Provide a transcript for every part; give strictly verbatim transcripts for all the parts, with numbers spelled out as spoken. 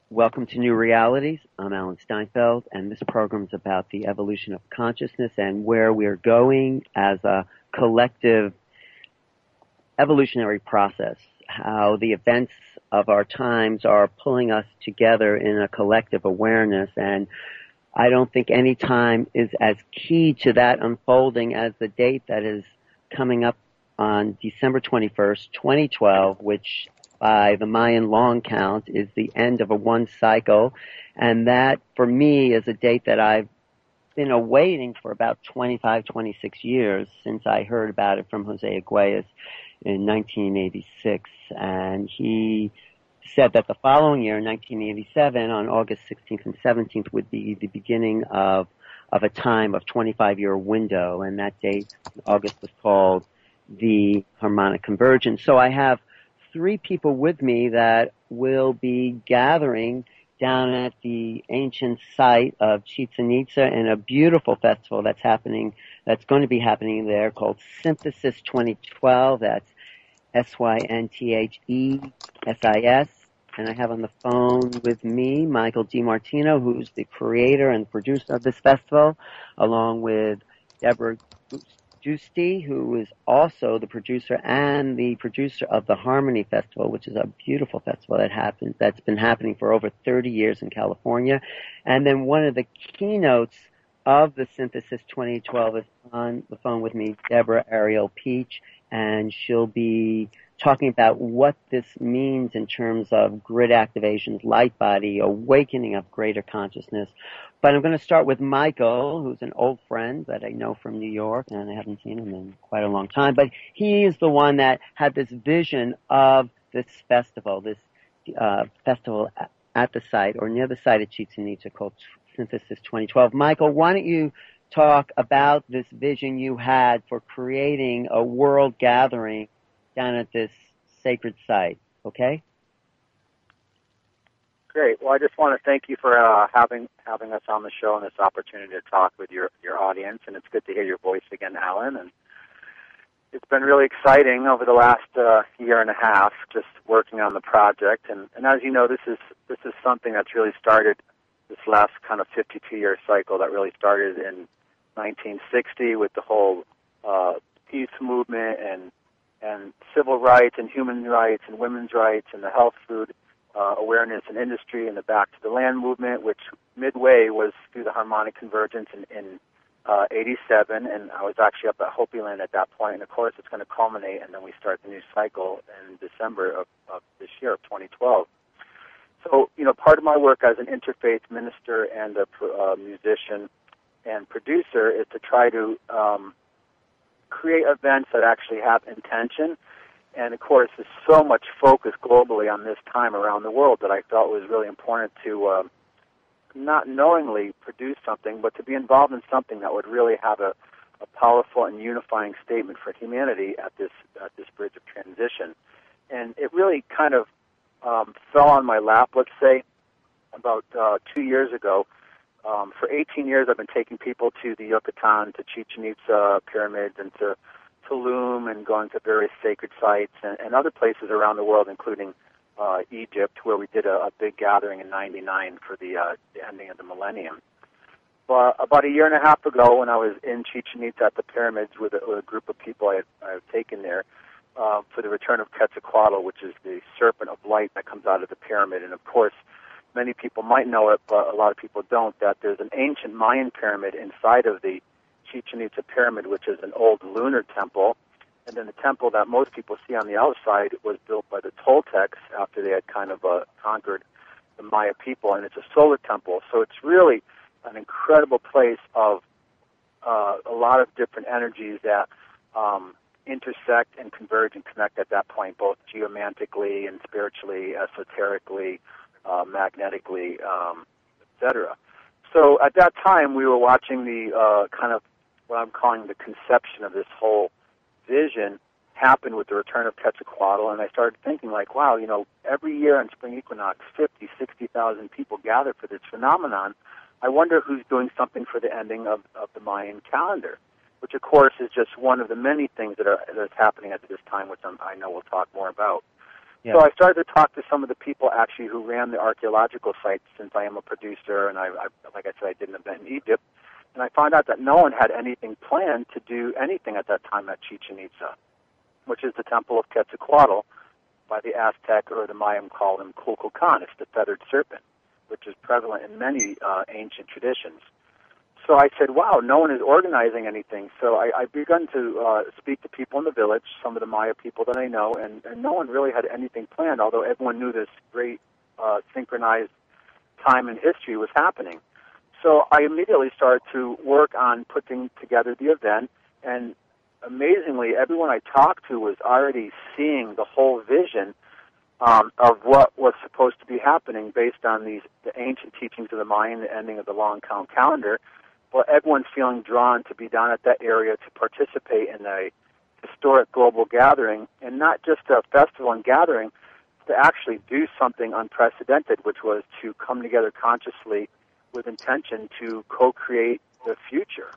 Welcome to New Realities. I'm Alan Steinfeld, and this program is about the evolution of consciousness and where we're going as a collective evolutionary process, how the events of our times are pulling us together in a collective awareness. And I don't think any time is as key to that unfolding as the date that is coming up on December twenty-first, twenty twelve, which by the Mayan long count is the end of a one cycle. And that, for me, is a date that I've been awaiting for about twenty-five, twenty-six years since I heard about it from Jose Aguirre in nineteen eighty-six. And he said that the following year, in nineteen eighty-seven, on August sixteenth and seventeenth, would be the beginning of of a time of twenty-five-year window. And that date, August, was called the harmonic convergence. So I have three people with me that will be gathering down at the ancient site of Chichen Itza in a beautiful festival that's happening, that's going to be happening there, called Synthesis twenty twelve. That's S Y N T H E S I S. And I have on the phone with me Michael DiMartino, who's the creator and producer of this festival, along with Deborah Giusti, who is also the producer and the producer of the Harmony Festival, which is a beautiful festival that happens, that's been happening for over thirty years in California. And then one of the keynotes of the Synthesis twenty twelve is on the phone with me, Deborah Ariel Peach, and she'll be talking about what this means in terms of grid activations, light body, awakening of greater consciousness. But I'm going to start with Michael, who's an old friend that I know from New York, and I haven't seen him in quite a long time. But he is the one that had this vision of this festival, this uh, festival at the site or near the site of Chichen Itza called Synthesis twenty twelve. Michael, why don't you talk about this vision you had for creating a world gathering down at this sacred site, okay? Great. Well, I just want to thank you for uh, having having us on the show and this opportunity to talk with your, your audience. And it's good to hear your voice again, Alan. And it's been really exciting over the last uh, year and a half, just working on the project. And, and as you know, this is this is something that's really started this last kind of fifty-two-year cycle that really started in nineteen sixty with the whole uh, peace movement and and civil rights and human rights and women's rights and the health food Uh, awareness and industry and the Back to the Land movement, which midway was through the harmonic convergence in, in uh, eighty-seven, and I was actually up at Hopi Land at that point, and of course it's going to culminate, and then we start the new cycle in December of, of this year, of twenty twelve. So, you know, part of my work as an interfaith minister and a uh, musician and producer is to try to um, create events that actually have intention. And, of course, there's so much focus globally on this time around the world that I felt was really important to uh, not knowingly produce something, but to be involved in something that would really have a, a powerful and unifying statement for humanity at this at this bridge of transition. And it really kind of um, fell on my lap, let's say, about uh, two years ago. Um, for eighteen years, I've been taking people to the Yucatan, to Chichen Itza pyramids, and to Tulum, and going to various sacred sites and, and other places around the world, including uh, Egypt, where we did a, a big gathering in ninety-nine for the, uh, the ending of the millennium. But about a year and a half ago, when I was in Chichen Itza at the pyramids with a, with a group of people I had, I had taken there uh, for the return of Quetzalcoatl, which is the serpent of light that comes out of the pyramid. And, of course, many people might know it, but a lot of people don't, that there's an ancient Mayan pyramid inside of the Chichen Itza pyramid, which is an old lunar temple, and then the temple that most people see on the outside was built by the Toltecs after they had kind of uh, conquered the Maya people, and it's a solar temple. So it's really an incredible place of uh, a lot of different energies that um, intersect and converge and connect at that point, both geomantically and spiritually, esoterically, uh, magnetically, um, et cetera. So at that time, we were watching the uh, kind of what I'm calling the conception of this whole vision happen with the return of Quetzalcoatl, and I started thinking, like, wow, you know, every year on spring equinox, fifty, sixty thousand people gather for this phenomenon. I wonder who's doing something for the ending of, of the Mayan calendar, which, of course, is just one of the many things that are that's happening at this time, which I'm, I know we'll talk more about. Yeah. So I started to talk to some of the people actually who ran the archaeological sites, since I am a producer, and I, I like I said, I did an event in Egypt, and I found out that no one had anything planned to do anything at that time at Chichen Itza, which is the temple of Quetzalcoatl. By the Aztec or the Mayan called him Kukulkan. It's the feathered serpent, which is prevalent in many uh, ancient traditions. So I said, wow, no one is organizing anything. So I, I begun to uh, speak to people in the village, some of the Maya people that I know, and, and no one really had anything planned, although everyone knew this great uh, synchronized time in history was happening. So I immediately started to work on putting together the event, and amazingly, everyone I talked to was already seeing the whole vision um, of what was supposed to be happening based on these the ancient teachings of the Mayan, the ending of the long count calendar. But everyone's feeling drawn to be down at that area to participate in a historic global gathering, and not just a festival and gathering, to actually do something unprecedented, which was to come together consciously with intention to co-create the future.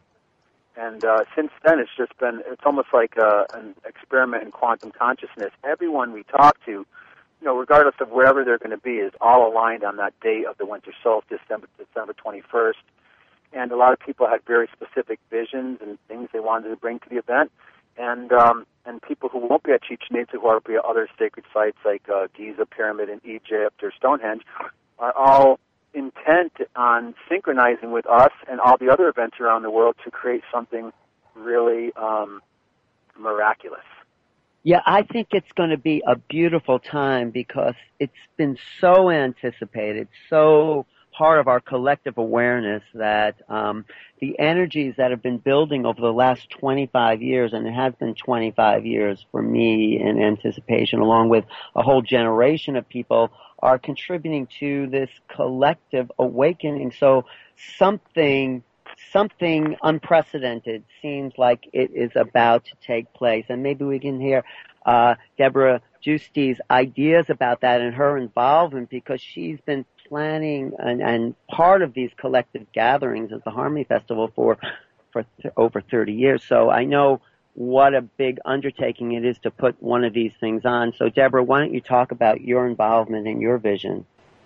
And uh, since then, it's just been, it's almost like a, an experiment in quantum consciousness. Everyone we talk to, you know, regardless of wherever they're going to be, is all aligned on that date of the winter solstice, December, December twenty-first. And a lot of people had very specific visions and things they wanted to bring to the event. And um, and people who won't be at Chichen Itza, who are be at other sacred sites like uh, Giza Pyramid in Egypt or Stonehenge, are all intent on synchronizing with us and all the other events around the world to create something really um, miraculous. Yeah, I think it's going to be a beautiful time because it's been so anticipated, so part of our collective awareness that um, the energies that have been building over the last twenty-five years, and it has been twenty-five years for me in anticipation, along with a whole generation of people, are contributing to this collective awakening. So something something unprecedented seems like it is about to take place. And maybe we can hear uh, Deborah Giusti's ideas about that and her involvement, because she's been planning and, and part of these collective gatherings at the Harmony Festival for, for th- over thirty years. So I know what a big undertaking it is to put one of these things on. So, Deborah, why don't you talk about your involvement and your vision?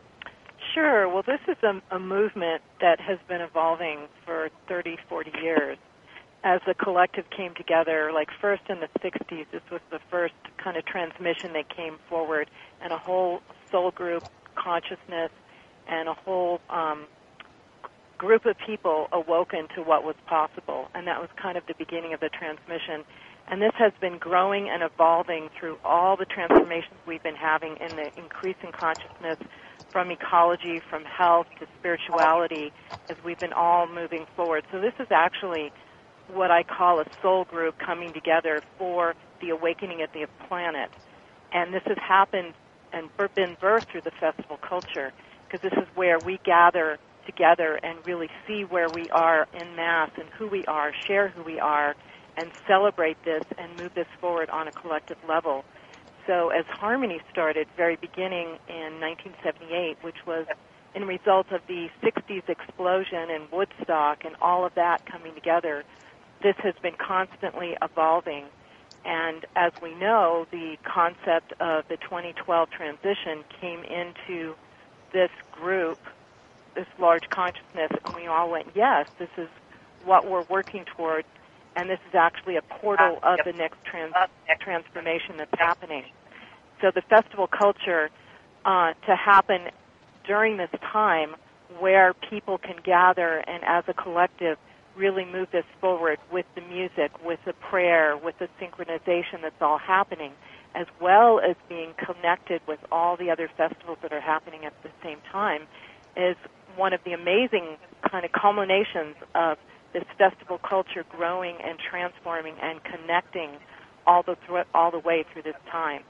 Sure. Well, this is a, a movement that has been evolving for thirty, forty years. As the collective came together, like first in the sixties, this was the first kind of transmission that came forward, and a whole soul group consciousness and a whole um, group of people awoken to what was possible, and that was kind of the beginning of the transmission. And this has been growing and evolving through all the transformations we've been having in the increasing consciousness, from ecology, from health to spirituality, as we've been all moving forward. So this is actually what I call a soul group coming together for the awakening of the planet. And this has happened and been birthed through the festival culture, because this is where we gather together and really see where we are in mass and who we are, share who we are, and celebrate this and move this forward on a collective level. So as Harmony started very beginning in nineteen seventy-eight, which was in result of the sixties explosion in Woodstock and all of that coming together, this has been constantly evolving. And as we know, the concept of the twenty twelve transition came into this group, this large consciousness, and we all went, yes, this is what we're working toward, and this is actually a portal of the next trans- transformation that's happening. So the festival culture uh, to happen during this time where people can gather and as a collective really move this forward with the music, with the prayer, with the synchronization that's all happening, as well as being connected with all the other festivals that are happening at the same time, is one of the amazing kind of culminations of this festival culture growing and transforming and connecting all the th- all the way through this time.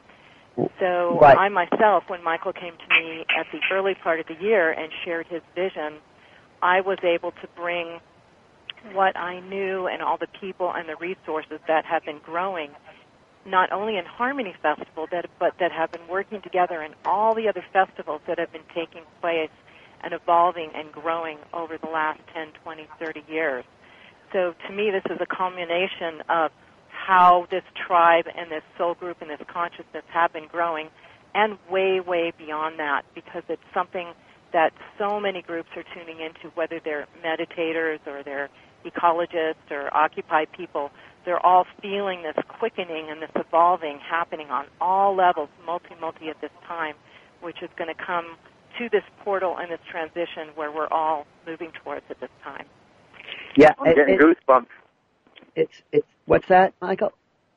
So right. I myself, when Michael came to me at the early part of the year and shared his vision, I was able to bring what I knew and all the people and the resources that have been growing, not only in Harmony Festival, that, but that have been working together in all the other festivals that have been taking place and evolving and growing over the last ten, twenty, thirty years. So to me, this is a culmination of how this tribe and this soul group and this consciousness have been growing, and way, way beyond that, because it's something that so many groups are tuning into, whether they're meditators or they're ecologists or occupied people. They're all feeling this quickening and this evolving happening on all levels, multi-multi at this time, which is going to come to this portal and this transition where we're all moving towards at this time. Yeah, I'm getting it, goosebumps. It's it's what's that, Michael?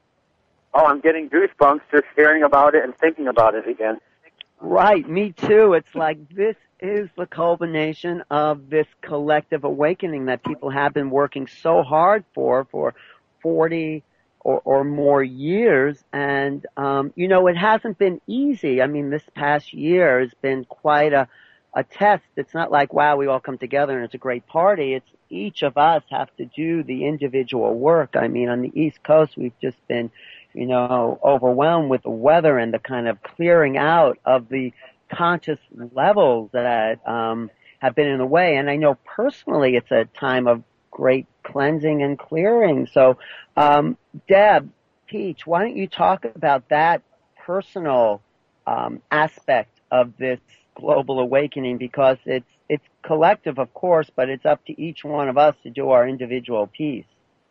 Oh, I'm getting goosebumps just hearing about it and thinking about it again. Right, me too. It's like this is the culmination of this collective awakening that people have been working so hard for for forty or, or more years. And, um, you know, it hasn't been easy. I mean, this past year has been quite a, a test. It's not like, wow, we all come together and it's a great party. It's each of us have to do the individual work. I mean, on the East Coast, we've just been, you know, overwhelmed with the weather and the kind of clearing out of the conscious levels that um, have been in the way. And I know personally it's a time of great cleansing and clearing. So, um, Deb, Peach, why don't you talk about that personal um, aspect of this global awakening, because it's it's collective, of course, but it's up to each one of us to do our individual piece.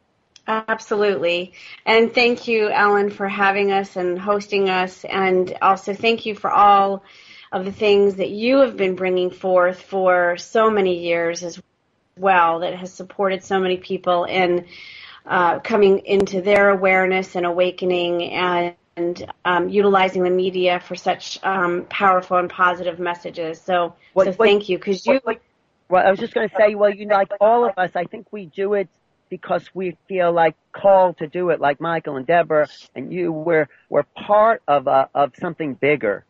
Absolutely. And thank you, Ellen, for having us and hosting us. And also thank you for all of the things that you have been bringing forth for so many years as well, that has supported so many people in uh, coming into their awareness and awakening, and and um, utilizing the media for such um, powerful and positive messages. So, What- so what- thank you, because you... What- Well, I was just going to say, well, you know, like all of us, I think we do it because we feel like called to do it, like Michael and Deborah and you. We're we're part of a, of something bigger.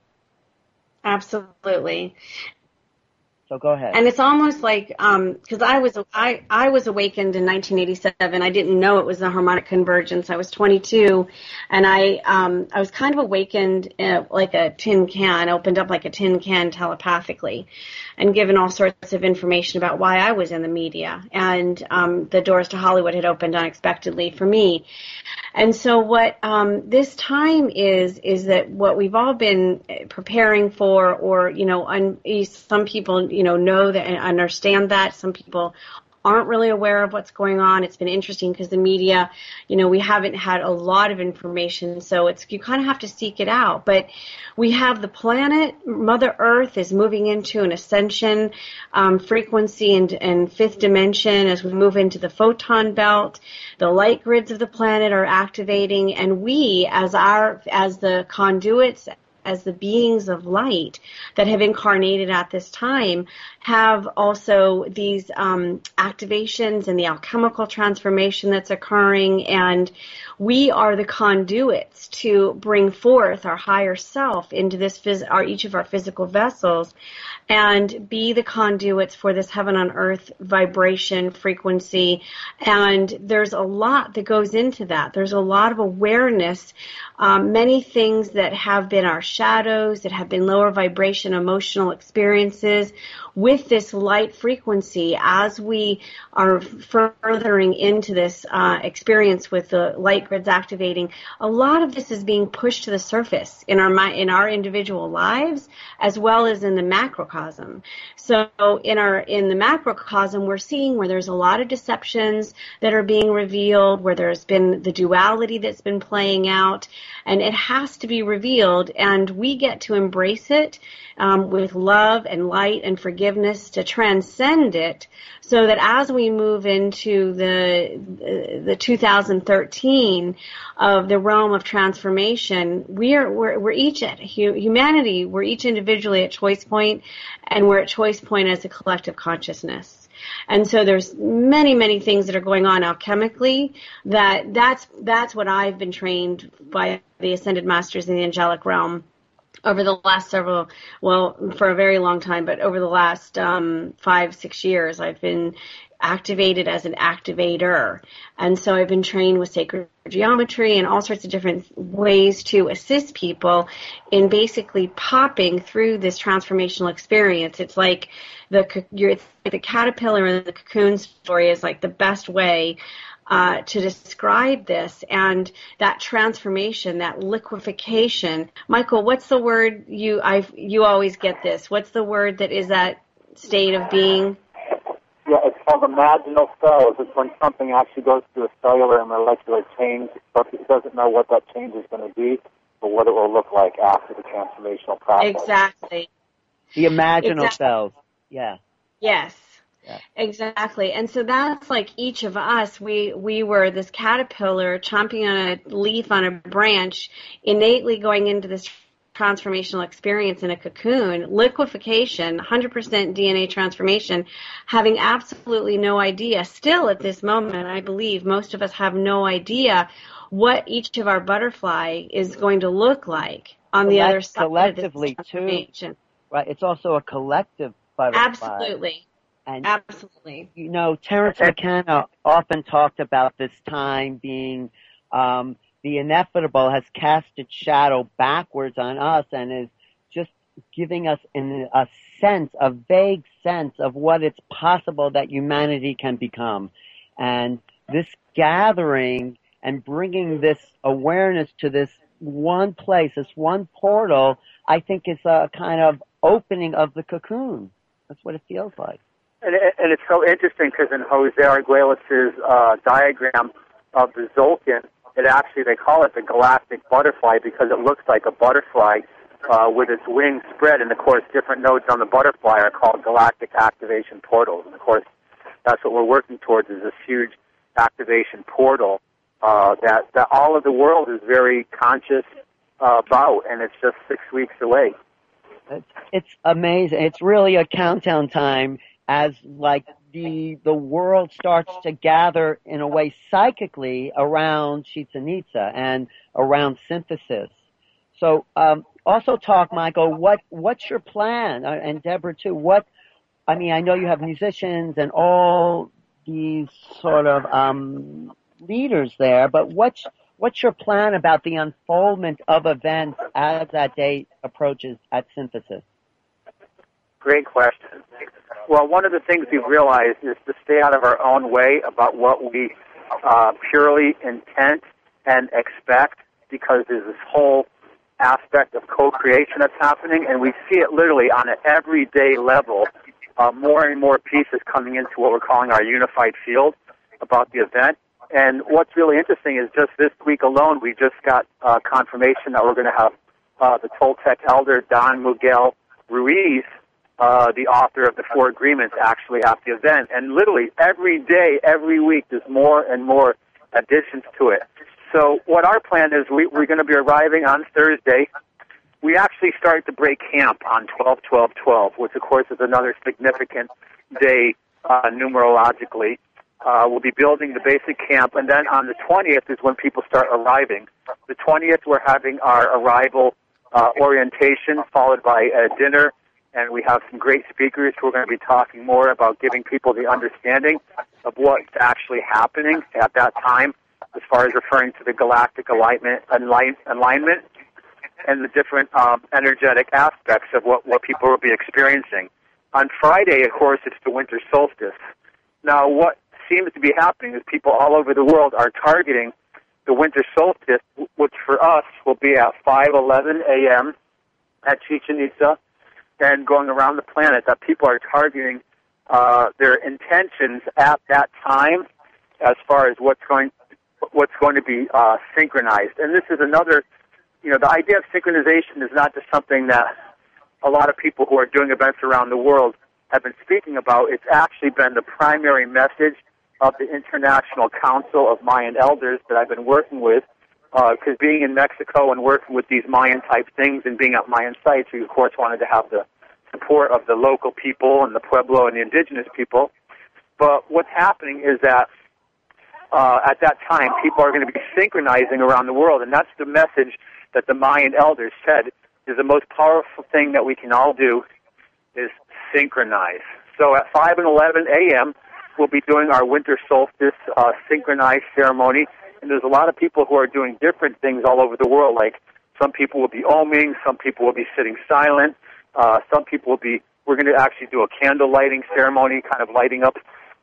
Absolutely. So go ahead. And it's almost like, because um, I was I, I was awakened in nineteen eighty-seven. I didn't know it was the harmonic convergence. I was twenty-two, and I um, I was kind of awakened uh, like a tin can, opened up like a tin can telepathically, and given all sorts of information about why I was in the media. And um, the doors to Hollywood had opened unexpectedly for me. And so what um, this time is, is that what we've all been preparing for, or, you know, un- some people, you know, know that and understand that. Some people aren't really aware of what's going on. It's been interesting because the media, you know, we haven't had a lot of information, so it's you kind of have to seek it out. But we have the planet, Mother Earth is moving into an ascension um, frequency and, and fifth dimension as we move into the photon belt. The light grids of the planet are activating, and we, as our as the conduits, as the beings of light that have incarnated at this time, have also these um, activations and the alchemical transformation that's occurring, and we are the conduits to bring forth our higher self into this phys- our each of our physical vessels, and be the conduits for this heaven on earth vibration frequency. And there's a lot that goes into that. There's a lot of awareness, um, many things that have been our shadows, that have been lower vibration emotional experiences with this light frequency. As we are furthering into this uh, experience with the light grids activating, a lot of this is being pushed to the surface in our in our individual lives as well as in the macrocosm. So in our in the macrocosm, we're seeing where there's a lot of deceptions that are being revealed, where there's been the duality that's been playing out, and it has to be revealed, and we get to embrace it um, with love and light and forgiveness to transcend it, so that as we move into the the two thousand thirteen of the realm of transformation, we are we're, we're each at humanity, we're each individually at choice point, and we're at choice point as a collective consciousness. And so there's many, many things that are going on alchemically. That that's that's what I've been trained by the Ascended Masters in the angelic realm over the last several, well, for a very long time, but over the last um, five, six years, I've been activated as an activator. And so I've been trained with sacred geometry and all sorts of different ways to assist people in basically popping through this transformational experience. It's like the you're, the caterpillar and the cocoon story is like the best way uh, to describe this and that transformation, that liquefaction. Michael, what's the word you I you always get this? What's the word that is that state of being? Yeah, it's called imaginal cells. It's when something actually goes through a cellular and molecular change, but it doesn't know what that change is going to be or what it will look like after the transformational process. Exactly. The imaginal exactly. cells. Yeah. Yes. Yeah. Exactly. And so that's like each of us, we, we were this caterpillar chomping on a leaf on a branch, innately going into this transformational experience in a cocoon, liquefaction, one hundred percent D N A transformation, having absolutely no idea. Still at this moment, I believe most of us have no idea what each of our butterfly is going to look like on the other side of this transformation. Too. Right. It's also a collective butterfly. Absolutely. And, Absolutely. You know, Terence McKenna often talked about this time being um, the inevitable has cast its shadow backwards on us and is just giving us in a sense, a vague sense of what it's possible that humanity can become. And this gathering and bringing this awareness to this one place, this one portal, I think is a kind of opening of the cocoon. That's what it feels like. And, it, and it's so interesting because in Jose Arguelles' uh, diagram of the Tzolk'in, it actually, they call it the galactic butterfly because it looks like a butterfly uh, with its wings spread. And, of course, different nodes on the butterfly are called galactic activation portals. And, of course, that's what we're working towards is this huge activation portal uh, that, that all of the world is very conscious uh, about, and it's just six weeks away. It's, it's amazing. It's really a countdown time as, like, the the world starts to gather in a way psychically around Chichen Itza and around synthesis. So, um, also talk, Michael, what what's your plan? Uh, and Deborah, too, what, I mean, I know you have musicians and all these sort of um, leaders there, but what's, what's your plan about the unfoldment of events as that date approaches at Synthesis? Great question. Well, one of the things we've realized is to stay out of our own way about what we uh, purely intend and expect, because there's this whole aspect of co-creation that's happening, and we see it literally on an everyday level, uh, more and more pieces coming into what we're calling our unified field about the event. And what's really interesting is just this week alone, we just got uh, confirmation that we're going to have uh, the Toltec elder Don Miguel Ruiz, uh, the author of the Four Agreements, actually at the event. And literally every day, every week, there's more and more additions to it. So what our plan is, we, we're going to be arriving on Thursday. We actually started to break camp on twelve twelve twelve, which, of course, is another significant day uh, numerologically. Uh, we'll be building the basic camp, and then on the twentieth is when people start arriving. The twentieth, we're having our arrival uh, orientation, followed by a dinner, and we have some great speakers who are going to be talking more about giving people the understanding of what's actually happening at that time, as far as referring to the galactic alignment, align, alignment and the different um, energetic aspects of what, what people will be experiencing. On Friday, of course, it's the winter solstice. Now, what seems to be happening is people all over the world are targeting the winter solstice, which for us will be at five eleven a.m. at Chichen Itza, and going around the planet, that people are targeting uh, their intentions at that time as far as what's going what's going to be uh, synchronized. And this is another, you know, the idea of synchronization is not just something that a lot of people who are doing events around the world have been speaking about. It's actually been the primary message of the International Council of Mayan Elders that I've been working with, because uh, being in Mexico and working with these Mayan-type things and being at Mayan sites, we, of course, wanted to have the support of the local people and the Pueblo and the indigenous people. But what's happening is that uh, at that time, people are going to be synchronizing around the world, and that's the message that the Mayan Elders said is the most powerful thing that we can all do is synchronize. So at five and eleven a.m., we'll be doing our winter solstice uh, synchronized ceremony, and there's a lot of people who are doing different things all over the world. Like some people will be oming, some people will be sitting silent, uh, some people will be. We're going to actually do a candle lighting ceremony, kind of lighting up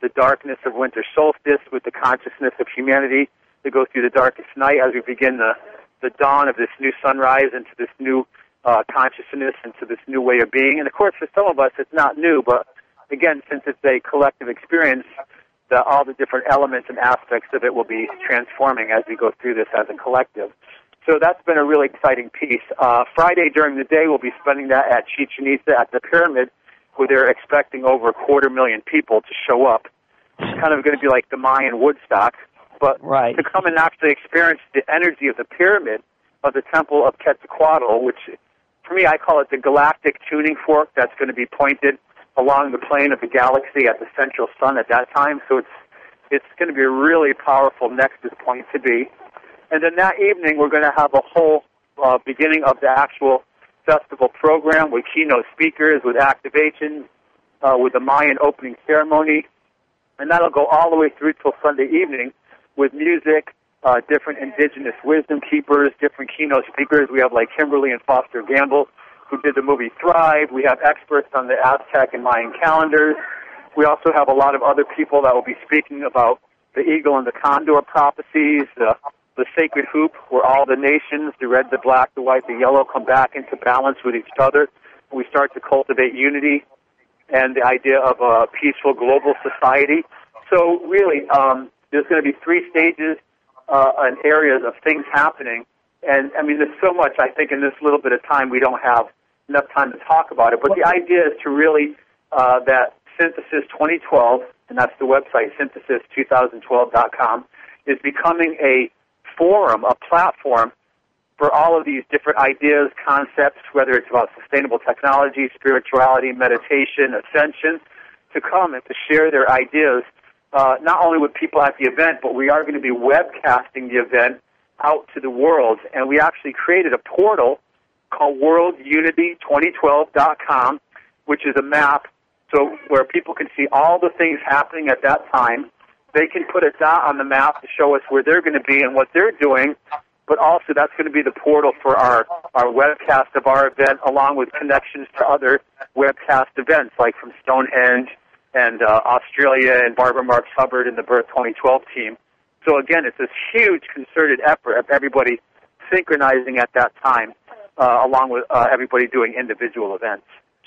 the darkness of winter solstice with the consciousness of humanity to go through the darkest night as we begin the, the dawn of this new sunrise into this new uh, consciousness, into this new way of being. And, of course, for some of us, it's not new, but, again, since it's a collective experience, the, all the different elements and aspects of it will be transforming as we go through this as a collective. So that's been a really exciting piece. Uh, Friday during the day, we'll be spending that at Chichen Itza at the pyramid, where they're expecting over a quarter million people to show up. It's kind of going to be like the Mayan Woodstock, but right. to come and actually experience the energy of the pyramid of the Temple of Quetzalcoatl, which for me I call it the galactic tuning fork that's going to be pointed along the plane of the galaxy at the central sun at that time. So it's it's going to be a really powerful nexus point to be. And then that evening we're going to have a whole uh, beginning of the actual festival program with keynote speakers, with activations, uh, with the Mayan opening ceremony, and that'll go all the way through till Sunday evening with music, uh, different indigenous wisdom keepers, different keynote speakers. We have like Kimberly and Foster Gamble, who did the movie Thrive. We have experts on the Aztec and Mayan calendars. We also have a lot of other people that will be speaking about the eagle and the condor prophecies, the the sacred hoop, where all the nations, the red, the black, the white, the yellow, come back into balance with each other. We start to cultivate unity and the idea of a peaceful global society. So really, um, there's going to be three stages uh, and areas of things happening. And, I mean, there's so much, I think, in this little bit of time we don't have enough time to talk about it. But the idea is to really, uh, that Synthesis twenty twelve, and that's the website, synthesis twenty twelve dot com, is becoming a forum, a platform for all of these different ideas, concepts, whether it's about sustainable technology, spirituality, meditation, ascension, to come and to share their ideas, uh, not only with people at the event, but we are going to be webcasting the event out to the world. And we actually created a portal called world unity twenty twelve dot com, which is a map so where people can see all the things happening at that time. They can put a dot on the map to show us where they're going to be and what they're doing, but also that's going to be the portal for our, our webcast of our event, along with connections to other webcast events, like from Stonehenge and uh, Australia and Barbara Marx Hubbard and the Birth twenty twelve team. So again, it's this huge concerted effort of everybody synchronizing at that time, uh, along with uh, everybody doing individual events.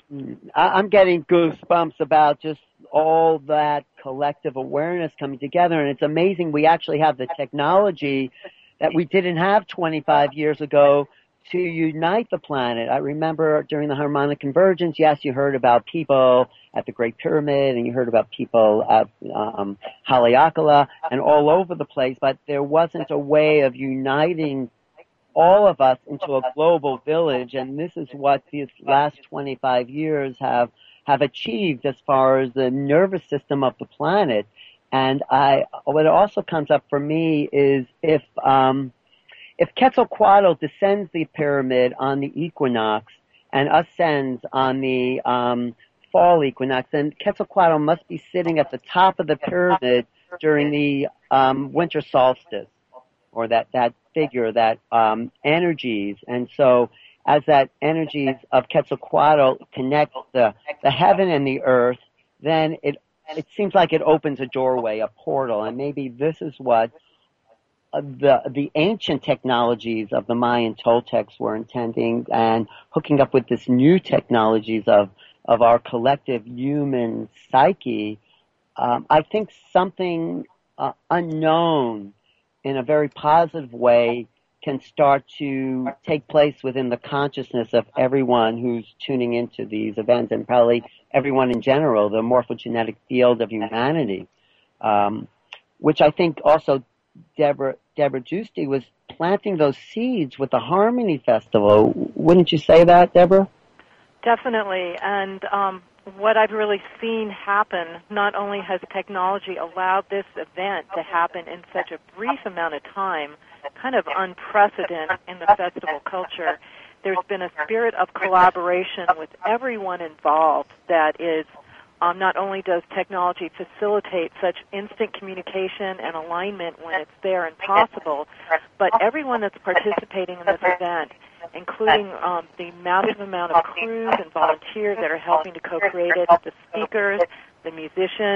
I'm getting goosebumps about just all that collective awareness coming together, and it's amazing we actually have the technology that we didn't have twenty-five years ago to unite the planet. I remember during the harmonic convergence, yes, you heard about people at the Great Pyramid, and you heard about people at um, Haleakala and all over the place, but there wasn't a way of uniting all of us into a global village, and this is what these last twenty-five years have have achieved as far as the nervous system of the planet. And I, what also comes up for me is if um, if Quetzalcoatl descends the pyramid on the equinox and ascends on the um, fall equinox, then Quetzalcoatl must be sitting at the top of the pyramid during the um, winter solstice, or that that figure, that um, energies. And so as that energies of Quetzalcoatl connect the, the heaven and the earth, then it it seems like it opens a doorway, a portal, and maybe this is what uh, the the ancient technologies of the Mayan Toltecs were intending, and hooking up with this new technologies of of our collective human psyche. Um, I think something uh, unknown in a very positive way can start to take place within the consciousness of everyone who's tuning into these events, and probably everyone in general, the morphogenetic field of humanity, um, which I think also Deborah, Deborah Giusti was planting those seeds with the Harmony Festival. Wouldn't you say that, Deborah? Definitely, and um, what I've really seen happen, not only has technology allowed this event to happen in such a brief amount of time, kind of unprecedented in the festival culture, there's been a spirit of collaboration with everyone involved that is, um, not only does technology facilitate such instant communication and alignment when it's there and possible, but everyone that's participating in this event, including um, the massive amount of crews and volunteers that are helping to co-create it, the speakers, the musicians,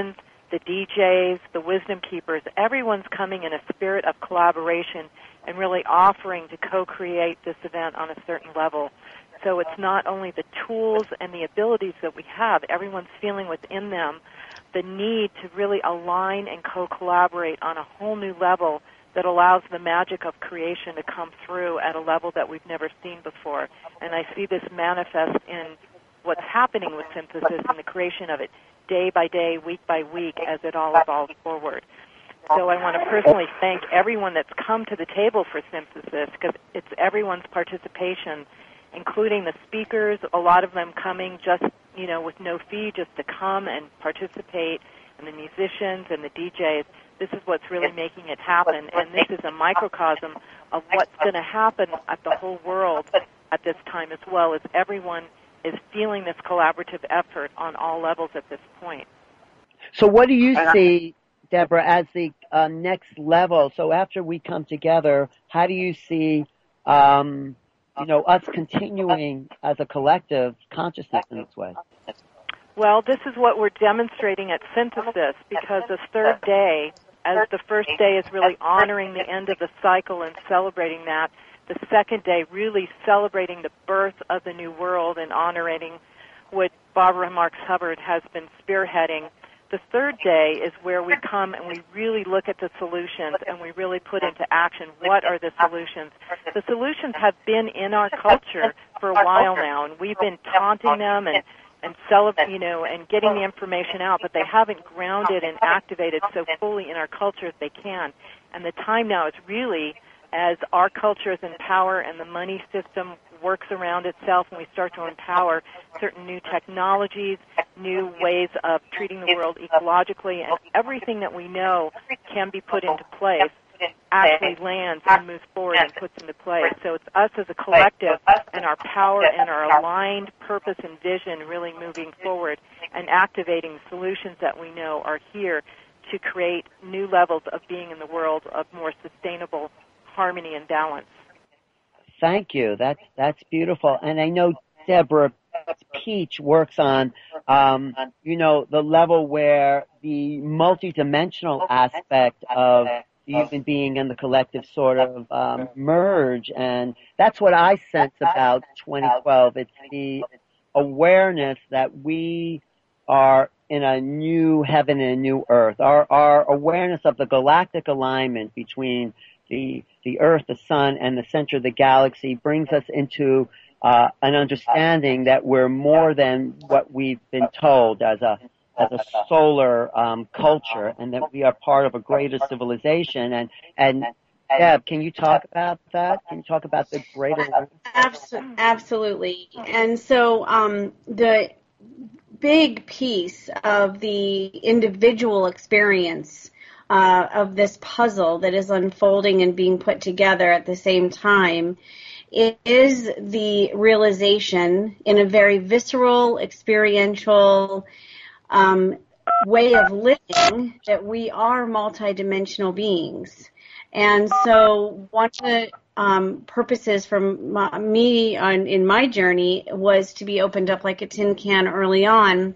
the D Js, the wisdom keepers, everyone's coming in a spirit of collaboration and really offering to co-create this event on a certain level. So it's not only the tools and the abilities that we have, everyone's feeling within them the need to really align and co-collaborate on a whole new level that allows the magic of creation to come through at a level that we've never seen before. And I see this manifest in what's happening with synthesis and the creation of it day by day, week by week, as it all evolves forward. So I want to personally thank everyone that's come to the table for synthesis, because it's everyone's participation, including the speakers, a lot of them coming just, you know, with no fee, just to come and participate, and the musicians and the D Js. This is what's really making it happen, and this is a microcosm of what's going to happen at the whole world at this time as well, as everyone is feeling this collaborative effort on all levels at this point. So what do you see, Deborah, as the uh, next level? So after we come together, how do you see, um, you know, us continuing as a collective consciousness in this way? Well, this is what we're demonstrating at Synthesis, because the third day, as the first day is really honoring the end of the cycle and celebrating that, the second day really celebrating the birth of the new world and honoring what Barbara Marx Hubbard has been spearheading. The third day is where we come and we really look at the solutions and we really put into action what are the solutions. The solutions have been in our culture for a while now, and we've been taunting them and and celebrate, you know, and getting the information out, but they haven't grounded and activated so fully in our culture as they can. And the time now is really, as our culture is in power and the money system works around itself, and we start to empower certain new technologies, new ways of treating the world ecologically, and everything that we know can be put into place actually lands and moves forward and puts into place. So it's us as a collective and our power and our aligned purpose and vision really moving forward and activating solutions that we know are here to create new levels of being in the world of more sustainable harmony and balance. Thank you. That's that's beautiful. And I know Deborah Peach works on, um, you know, the level where the multidimensional aspect of the human being and the collective sort of um, merge, and that's what I sense about twenty twelve. It's the awareness that we are in a new heaven and a new earth. Our our awareness of the galactic alignment between the the Earth, the Sun, and the center of the galaxy brings us into uh, an understanding that we're more than what we've been told as a as a solar um, culture, and that we are part of a greater civilization. And and Deb, can you talk about that? Can you talk about the greater? Absolutely, absolutely. And so um, the big piece of the individual experience uh, of this puzzle that is unfolding and being put together at the same time is the realization in a very visceral, experiential um, way of living that we are multidimensional beings. And so one of the um, purposes for my, me on, in my journey was to be opened up like a tin can early on,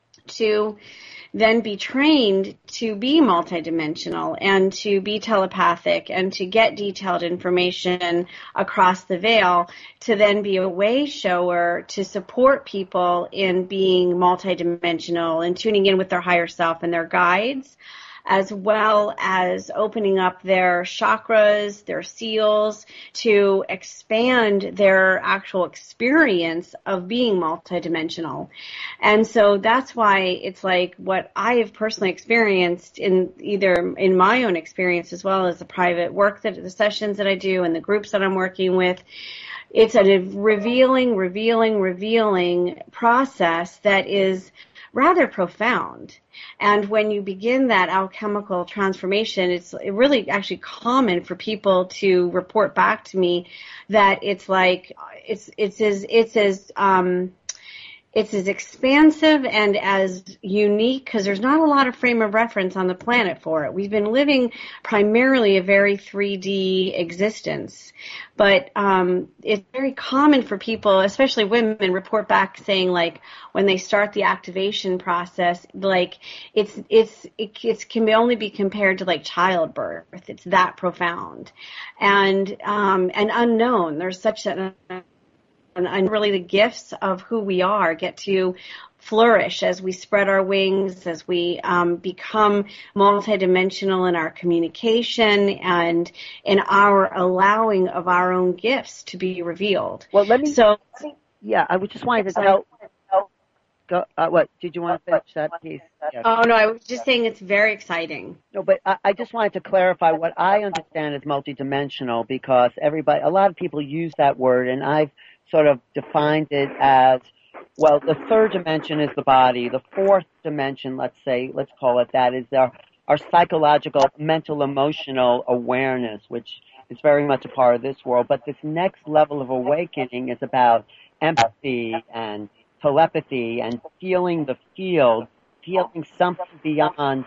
to then be trained to be multidimensional and to be telepathic and to get detailed information across the veil, to then be a way shower to support people in being multidimensional and tuning in with their higher self and their guides, as well as opening up their chakras, their seals, to expand their actual experience of being multidimensional. And so that's why it's like what I have personally experienced in either in my own experience as well as the private work, that the sessions that I do and the groups that I'm working with. It's a revealing, revealing, revealing process that is rather profound. And when you begin that alchemical transformation, it's really actually common for people to report back to me that it's like it's it's as it's as um, it's as expansive and as unique because there's not a lot of frame of reference on the planet for it. We've been living primarily a very three D existence, but um, it's very common for people, especially women, report back saying like when they start the activation process, like it's it's it, it can only be compared to like childbirth. It's that profound and um, and unknown. There's such an And, and really the gifts of who we are get to flourish as we spread our wings, as we um, become multidimensional in our communication and in our allowing of our own gifts to be revealed. Well, let me, so, yeah, I just wanted to tell, go, uh, what, did you want to finish that piece? Yes. Oh, no, I was just saying it's very exciting. No, but I, I just wanted to clarify what I understand as multidimensional because everybody, a lot of people use that word, and I've sort of defined it as, well, the third dimension is the body. The fourth dimension, let's say, let's call it that, is our, our psychological, mental, emotional awareness, which is very much a part of this world. But this next level of awakening is about empathy and telepathy and feeling the field, feeling something beyond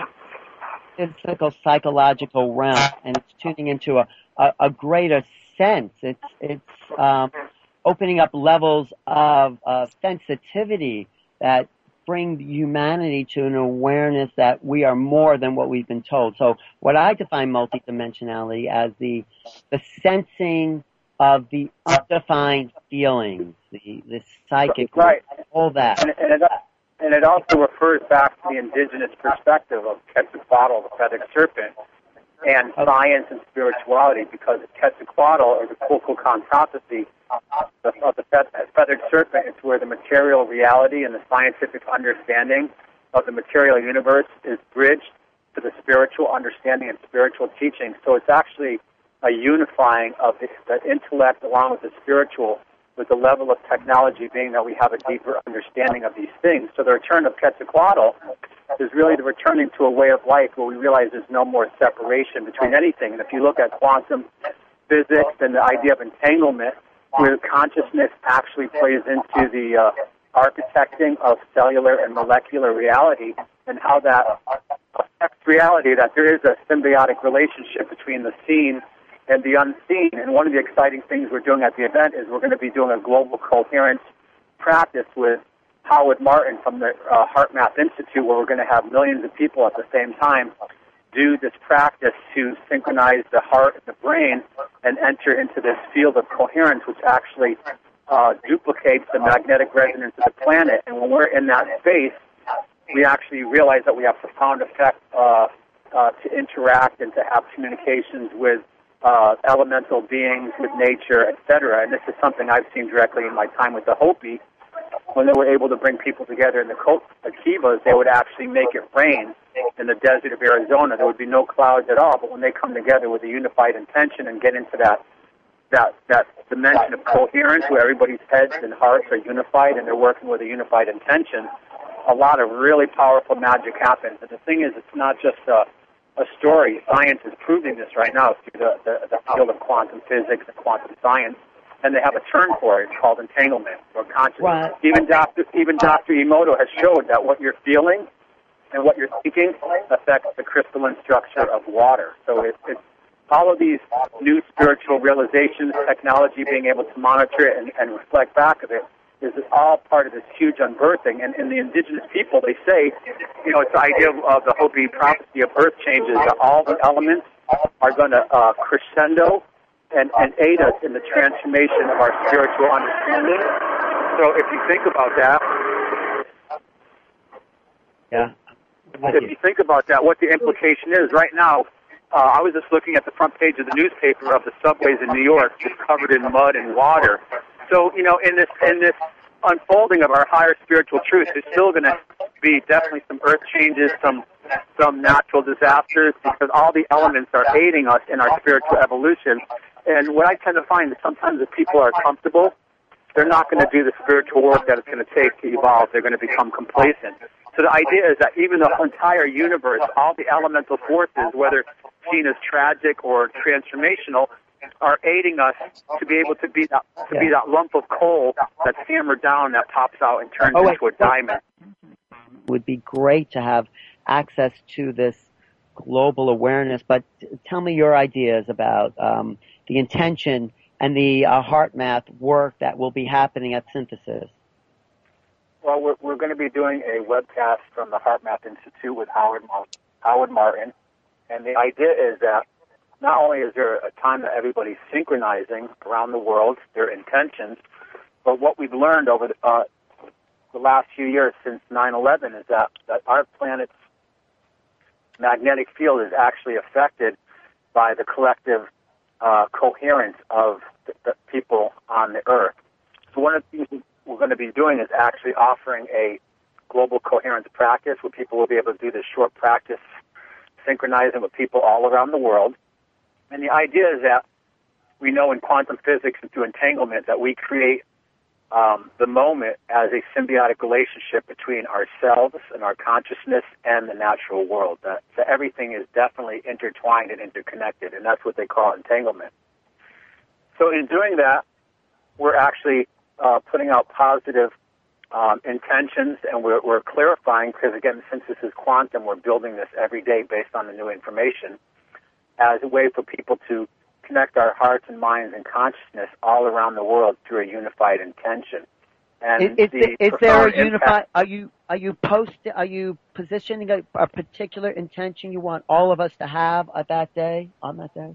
physical, psychological realm, and it's tuning into a, a, a greater sense. It's, it's, um, opening up levels of uh, sensitivity that bring humanity to an awareness that we are more than what we've been told. So what I define multidimensionality as the the sensing of the undefined feelings, the, the psychic, right. all that. And, and, it, and it also refers back to the indigenous perspective of Quetzalcoatl, the feathered serpent, and okay. science and spirituality, because Quetzalcoatl, or the Kukulkan prophecy, The, of the feathered serpent, it's where the material reality and the scientific understanding of the material universe is bridged to the spiritual understanding and spiritual teaching. So it's actually a unifying of the, the intellect along with the spiritual, with the level of technology being that we have a deeper understanding of these things. So the return of Quetzalcoatl is really the returning to a way of life where we realize there's no more separation between anything. And if you look at quantum physics and the idea of entanglement, where consciousness actually plays into the uh, architecting of cellular and molecular reality and how that affects reality, that there is a symbiotic relationship between the seen and the unseen. And one of the exciting things we're doing at the event is we're going to be doing a global coherence practice with Howard Martin from the uh, HeartMath Institute, where we're going to have millions of people at the same time do this practice to synchronize the heart and the brain and enter into this field of coherence, which actually uh, duplicates the magnetic resonance of the planet. And when we're in that space, we actually realize that we have profound effect uh, uh, to interact and to have communications with uh, elemental beings, with nature, et cetera. And this is something I've seen directly in my time with the Hopi. When they were able to bring people together in the Kivas, they would actually make it rain in the desert of Arizona. There would be no clouds at all, but when they come together with a unified intention and get into that that that dimension of coherence where everybody's heads and hearts are unified and they're working with a unified intention, a lot of really powerful magic happens. And the thing is, it's not just a, a story. Science is proving this right now through the, the, the field of quantum physics and quantum science. And they have a term for it. It's called entanglement or consciousness. Right. Even Doctor even Doctor Emoto has showed that what you're feeling and what you're thinking affects the crystalline structure of water. So it, it's all of these new spiritual realizations, technology being able to monitor it and, and reflect back of it is all part of this huge unbirthing. And in the indigenous people, they say, you know, it's the idea of, of the Hopi prophecy of earth changes, that all the elements are going to uh, crescendo And, and aid us in the transformation of our spiritual understanding. So if you think about that, yeah. if you think about that, what the implication is right now, uh, I was just looking at the front page of the newspaper of the subways in New York, just covered in mud and water. So you know, in this in this unfolding of our higher spiritual truth, there's still going to be definitely some earth changes, some some natural disasters, because all the elements are aiding us in our spiritual evolution. And what I tend to find is sometimes if people are comfortable, they're not going to do the spiritual work that it's going to take to evolve. They're going to become complacent. So the idea is that even the entire universe, all the elemental forces, whether seen as tragic or transformational, are aiding us to be able to be that to Yeah. be that lump of coal that's hammered down that pops out and turns Oh, wait, into a diamond. It would be great to have access to this global awareness, but tell me your ideas about um, the intention and the uh, HeartMath work that will be happening at Synthesis. Well, we're, we're going to be doing a webcast from the HeartMath Institute with Howard, Howard Martin, and the idea is that not only is there a time that everybody's synchronizing around the world their intentions, but what we've learned over the, uh, the last few years since nine eleven is that, that our planet's magnetic field is actually affected by the collective uh, coherence of the, the people on the Earth. So one of the things we're going to be doing is actually offering a global coherence practice where people will be able to do this short practice synchronizing with people all around the world. And the idea is that we know in quantum physics and through entanglement that we create um, the moment as a symbiotic relationship between ourselves and our consciousness and the natural world. That, so everything is definitely intertwined and interconnected, and that's what they call entanglement. So in doing that, we're actually uh, putting out positive um, intentions, and we're, we're clarifying, because again, since this is quantum, we're building this every day based on the new information, as a way for people to connect our hearts and minds and consciousness all around the world through a unified intention. And Is, the is, is there a profound unified? impact- Are you are you post? Are you positioning a, a particular intention you want all of us to have at that day on that day?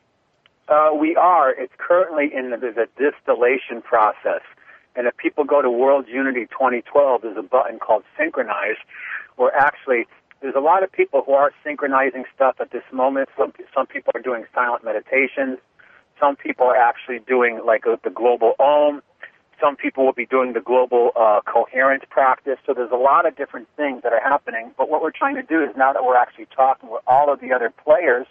Uh, we are. It's currently in the, the distillation process. And if people go to World Unity twenty twelve, there's a button called Synchronize, where actually there's a lot of people who are synchronizing stuff at this moment. Some some people are doing silent meditations. Some people are actually doing like a, the global Om. Some people will be doing the global uh, coherence practice. So there's a lot of different things that are happening. But what we're trying to do is, now that we're actually talking with all of the other players,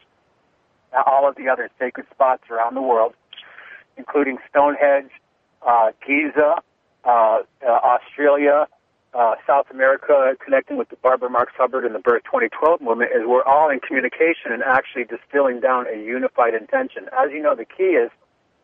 all of the other sacred spots around the world, including Stonehenge, uh, Giza, uh, uh, Australia, uh, South America, connecting with the Barbara Marx Hubbard and the Birth twenty twelve movement, is we're all in communication and actually distilling down a unified intention. As you know, the key is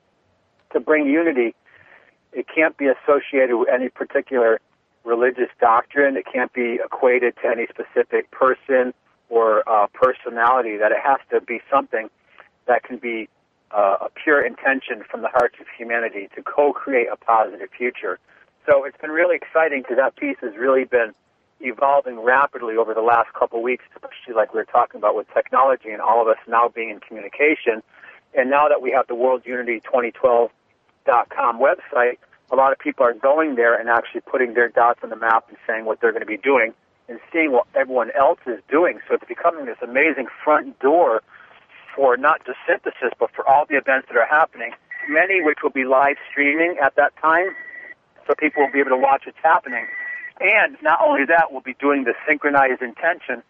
to bring unity. It can't be associated with any particular religious doctrine. It can't be equated to any specific person or uh, personality. That it has to be something that can be uh, a pure intention from the hearts of humanity to co-create a positive future. So it's been really exciting, because that piece has really been evolving rapidly over the last couple of weeks, especially like we were talking about with technology and all of us now being in communication. And now that we have the World Unity twenty twelve dot com website, a lot of people are going there and actually putting their dots on the map and saying what they're going to be doing and seeing what everyone else is doing. So it's becoming this amazing front door for not just Synthesis, but for all the events that are happening, many which will be live streaming at that time, so people will be able to watch what's happening. And not only that, we'll be doing the synchronized intention,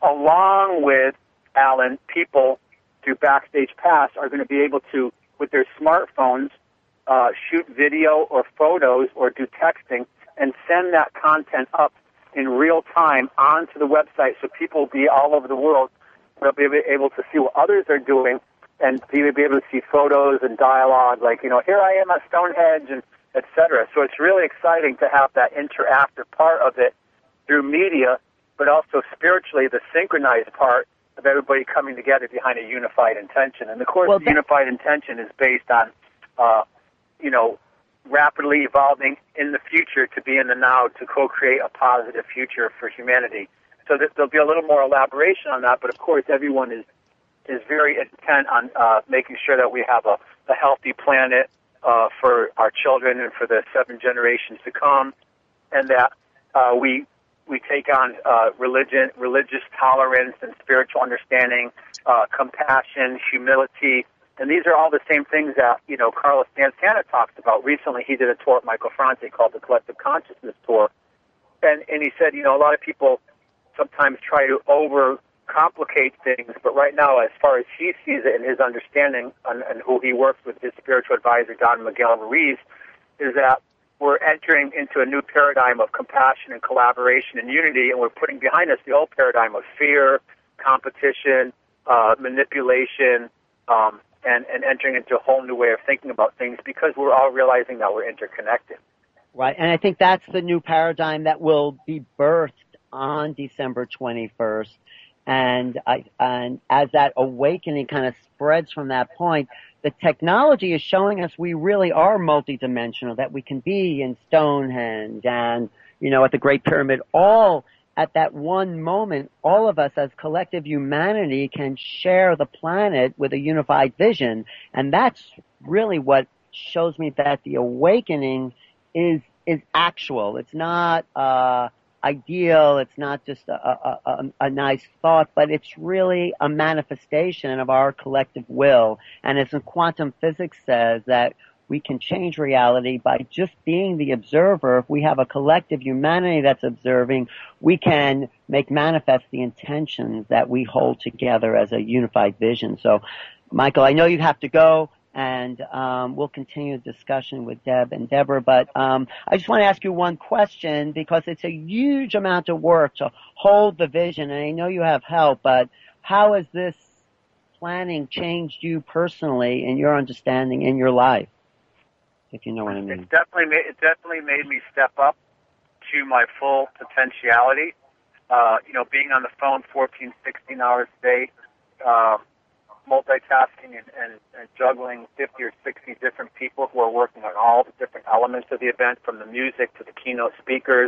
along with, Alan, people through Backstage Pass are going to be able to, with their smartphones, uh, shoot video or photos or do texting and send that content up in real time onto the website, so people will be all over the world. They'll be able to see what others are doing, and be able to see photos and dialogue, like, you know, here I am at Stonehenge, and et cetera. So it's really exciting to have that interactive part of it through media, but also spiritually the synchronized part of everybody coming together behind a unified intention. And of course, Well, the that- unified intention is based on, uh, you know, rapidly evolving in the future to be in the now to co-create a positive future for humanity. So that there'll be a little more elaboration on that, but of course everyone is is very intent on uh, making sure that we have a, a healthy planet uh, for our children and for the seven generations to come, and that uh, we we take on uh, religion, religious tolerance and spiritual understanding, uh, compassion, humility, and these are all the same things that, you know, Carlos Santana talks about. Recently, he did a tour at Michael Franti called the Collective Consciousness Tour, and and he said, you know, a lot of people sometimes try to overcomplicate things, but right now, as far as he sees it and his understanding and, and who he works with, his spiritual advisor, Don Miguel Ruiz, is that we're entering into a new paradigm of compassion and collaboration and unity, and we're putting behind us the old paradigm of fear, competition, uh, manipulation, um, and, and entering into a whole new way of thinking about things because we're all realizing that we're interconnected. Right, and I think that's the new paradigm that will be birthed on December twenty-first. And, I, and as that awakening kind of spreads from that point, the technology is showing us we really are multidimensional, that we can be in Stonehenge and, you know, at the Great Pyramid, all at that one moment, all of us as collective humanity can share the planet with a unified vision. And that's really what shows me that the awakening is, is actual. It's not, uh, ideal. It's not just a, a, a, a nice thought, but it's really a manifestation of our collective will. And as quantum physics says, that we can change reality by just being the observer. If we have a collective humanity that's observing, we can make manifest the intentions that we hold together as a unified vision. So, Michael, I know you have to go. And um, we'll continue the discussion with Deb and Deborah. But um, I just want to ask you one question because it's a huge amount of work to hold the vision. And I know you have help, but how has this planning changed you personally in your understanding in your life, if you know what I mean? It definitely made, it definitely made me step up to my full potentiality. Uh, you know, being on the phone fourteen, sixteen hours a day, uh, multitasking and, and, and juggling fifty or sixty different people who are working on all the different elements of the event, from the music to the keynote speakers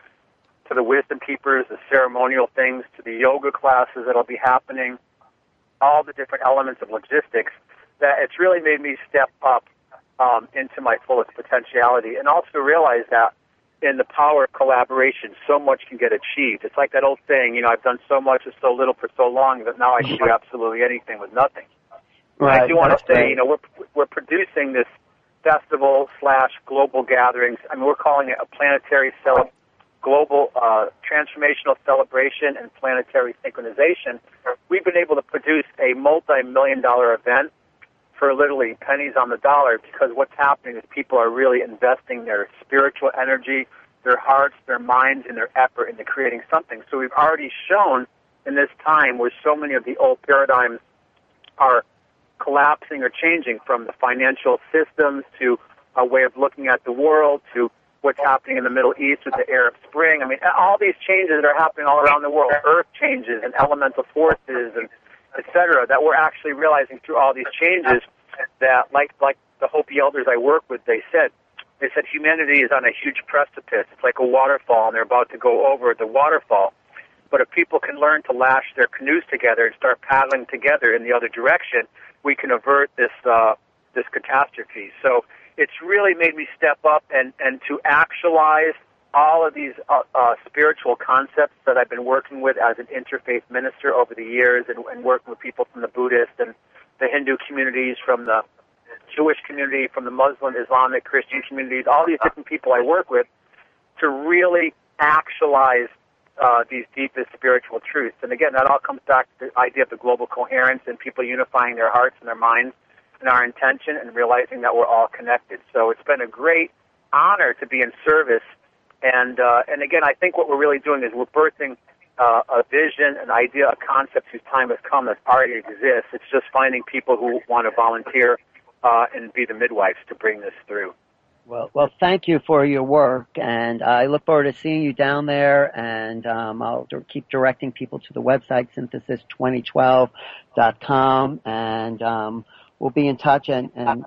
to the wisdom keepers, the ceremonial things, to the yoga classes that'll be happening, all the different elements of logistics, that it's really made me step up um, into my fullest potentiality, and also realize that in the power of collaboration, so much can get achieved. It's like that old saying, you know, I've done so much with so little for so long that now I can do absolutely anything with nothing. Right. I do want to say, right. you know, we're we're producing this festival slash global gatherings. I mean, we're calling it a planetary cel- global uh, transformational celebration and planetary synchronization. We've been able to produce a multi-million dollar event for literally pennies on the dollar, because what's happening is people are really investing their spiritual energy, their hearts, their minds, and their effort into creating something. So we've already shown in this time where so many of the old paradigms are collapsing or changing, from the financial systems to a way of looking at the world to what's happening in the Middle East with the Arab Spring. I mean, all these changes that are happening all around the world, earth changes and elemental forces and et cetera, that we're actually realizing through all these changes that, like like the Hopi elders I work with, they said, they said humanity is on a huge precipice. It's like a waterfall, and they're about to go over the waterfall. But if people can learn to lash their canoes together and start paddling together in the other direction, we can avert this uh, this catastrophe. So it's really made me step up and, and to actualize all of these uh, uh, spiritual concepts that I've been working with as an interfaith minister over the years, and, and working with people from the Buddhist and the Hindu communities, from the Jewish community, from the Muslim, Islamic, Christian communities, all these different people I work with, to really actualize uh, these deepest spiritual truths. And again, that all comes back to the idea of the global coherence and people unifying their hearts and their minds and our intention and realizing that we're all connected. So it's been a great honor to be in service. And uh, and again, I think what we're really doing is we're birthing uh, a vision, an idea, a concept whose time has come that already exists. It's just finding people who want to volunteer uh, and be the midwives to bring this through. Well, well, thank you for your work, and I look forward to seeing you down there. And um, I'll keep directing people to the website synthesis twenty twelve dot com, and um, we'll be in touch. And, and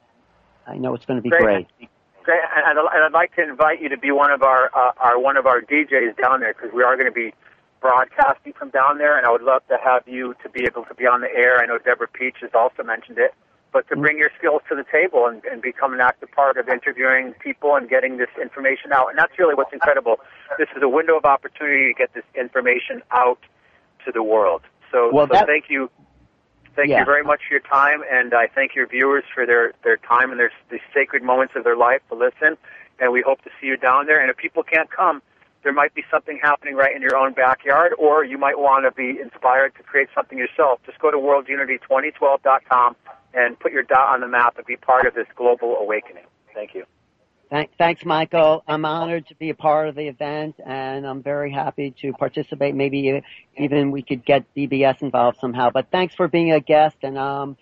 I know it's going to be great. great. Great, and I'd like to invite you to be one of our uh, our one of our D Js down there, because we are going to be broadcasting from down there, and I would love to have you to be able to be on the air. I know Deborah Peach has also mentioned it, but to bring your skills to the table and, and become an active part of interviewing people and getting this information out. And that's really what's incredible. This is a window of opportunity to get this information out to the world. So, well, so thank you. Thank yeah. you very much for your time, and I thank your viewers for their, their time and their the sacred moments of their life to listen, and we hope to see you down there. And if people can't come, there might be something happening right in your own backyard, or you might want to be inspired to create something yourself. Just go to world unity twenty twelve dot com and put your dot on the map and be part of this global awakening. Thank you. Thanks, Michael. I'm honored to be a part of the event, and I'm very happy to participate. Maybe even we could get D B S involved somehow. But thanks for being a guest, and um,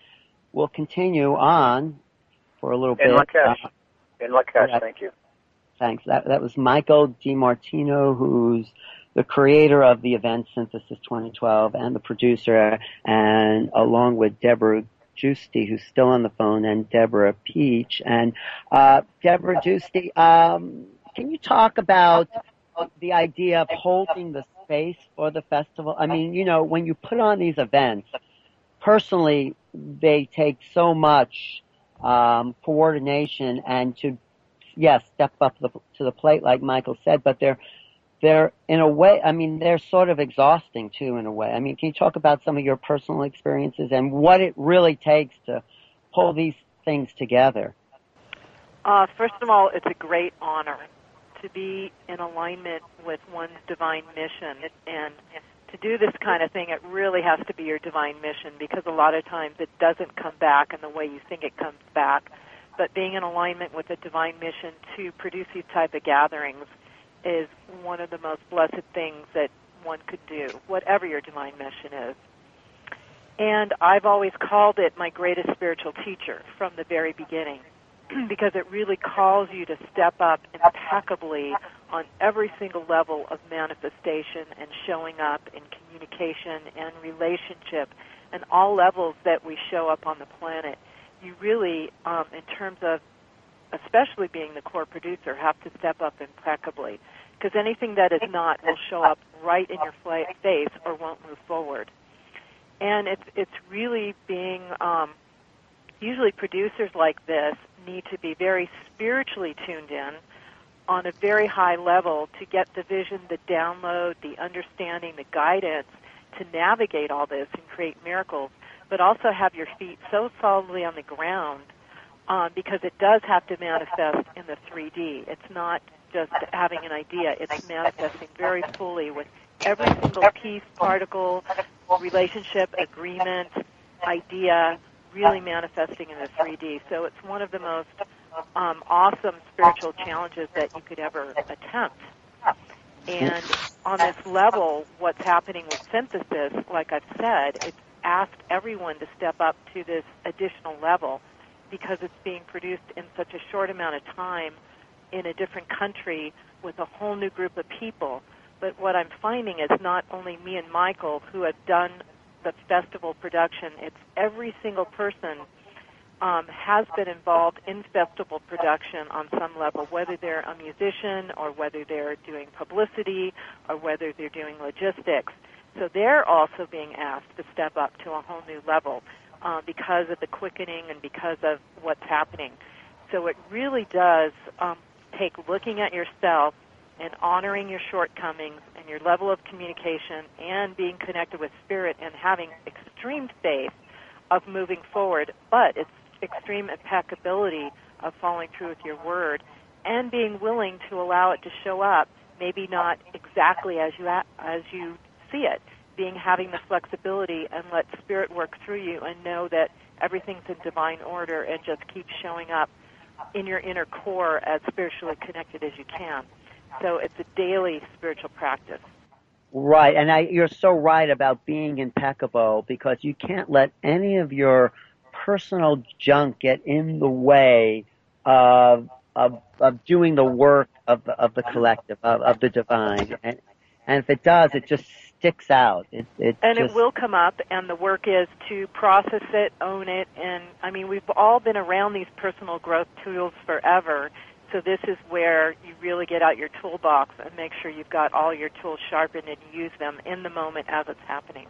we'll continue on for a little In bit. Lakesh. Uh, In Lakesh, yeah. Thank you. Thanks. That, that was Michael DiMartino, who's the creator of the event Synthesis twenty twelve and the producer, and along with Deborah Giusti, who's still on the phone, and Deborah Peach. And uh, Deborah Giusti, um, can you talk about the idea of holding the space for the festival? I mean, you know, when you put on these events, personally, they take so much um, coordination and to, yes, step up the, to the plate, like Michael said, but they're They're, in a way, I mean, they're sort of exhausting, too, in a way. I mean, can you talk about some of your personal experiences and what it really takes to pull these things together? Uh, first of all, it's a great honor to be in alignment with one's divine mission. And to do this kind of thing, it really has to be your divine mission, because a lot of times it doesn't come back in the way you think it comes back. But being in alignment with a divine mission to produce these type of gatherings is one of the most blessed things that one could do, whatever your divine mission is. And I've always called it my greatest spiritual teacher from the very beginning, because it really calls you to step up impeccably on every single level of manifestation and showing up in communication and relationship and all levels that we show up on the planet. You really, um, in terms of especially being the core producer, have to step up impeccably, because anything that is not will show up right in your face or won't move forward. And it's it's really being, um, usually producers like this need to be very spiritually tuned in on a very high level to get the vision, the download, the understanding, the guidance to navigate all this and create miracles, but also have your feet so solidly on the ground, Um, because it does have to manifest in the three D. It's not just having an idea. It's manifesting very fully with every single piece, particle, relationship, agreement, idea, really manifesting in the three D. So it's one of the most um, awesome spiritual challenges that you could ever attempt. And on this level, what's happening with synthesis, like I've said, it's asked everyone to step up to this additional level, because it's being produced in such a short amount of time in a different country with a whole new group of people. But what I'm finding is not only me and Michael who have done the festival production, it's every single person um, has been involved in festival production on some level, whether they're a musician or whether they're doing publicity or whether they're doing logistics. So they're also being asked to step up to a whole new level. Uh, because of the quickening and because of what's happening. So it really does um, take looking at yourself and honoring your shortcomings and your level of communication and being connected with spirit and having extreme faith of moving forward, but it's extreme impeccability of following through with your word and being willing to allow it to show up, maybe not exactly as you as you see it, being having the flexibility and let spirit work through you and know that everything's in divine order and just keep showing up in your inner core as spiritually connected as you can. So it's a daily spiritual practice. Right, and I, you're so right about being impeccable, because you can't let any of your personal junk get in the way of of, of doing the work of the, of the collective, of, of the divine. And, and if it does, it just sticks out. It, it and just... it will come up, and the work is to process it, own it, and, I mean, we've all been around these personal growth tools forever, so this is where you really get out your toolbox and make sure you've got all your tools sharpened and use them in the moment as it's happening.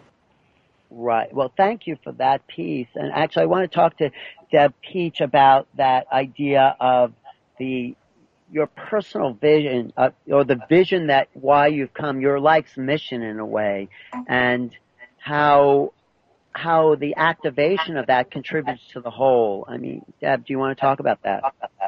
Right. Well, thank you for that piece. And actually, I want to talk to Deb Peach about that idea of the your personal vision, uh, or the vision that why you've come, your life's mission in a way, and how how the activation of that contributes to the whole. I mean, Deb, do you want to talk about that?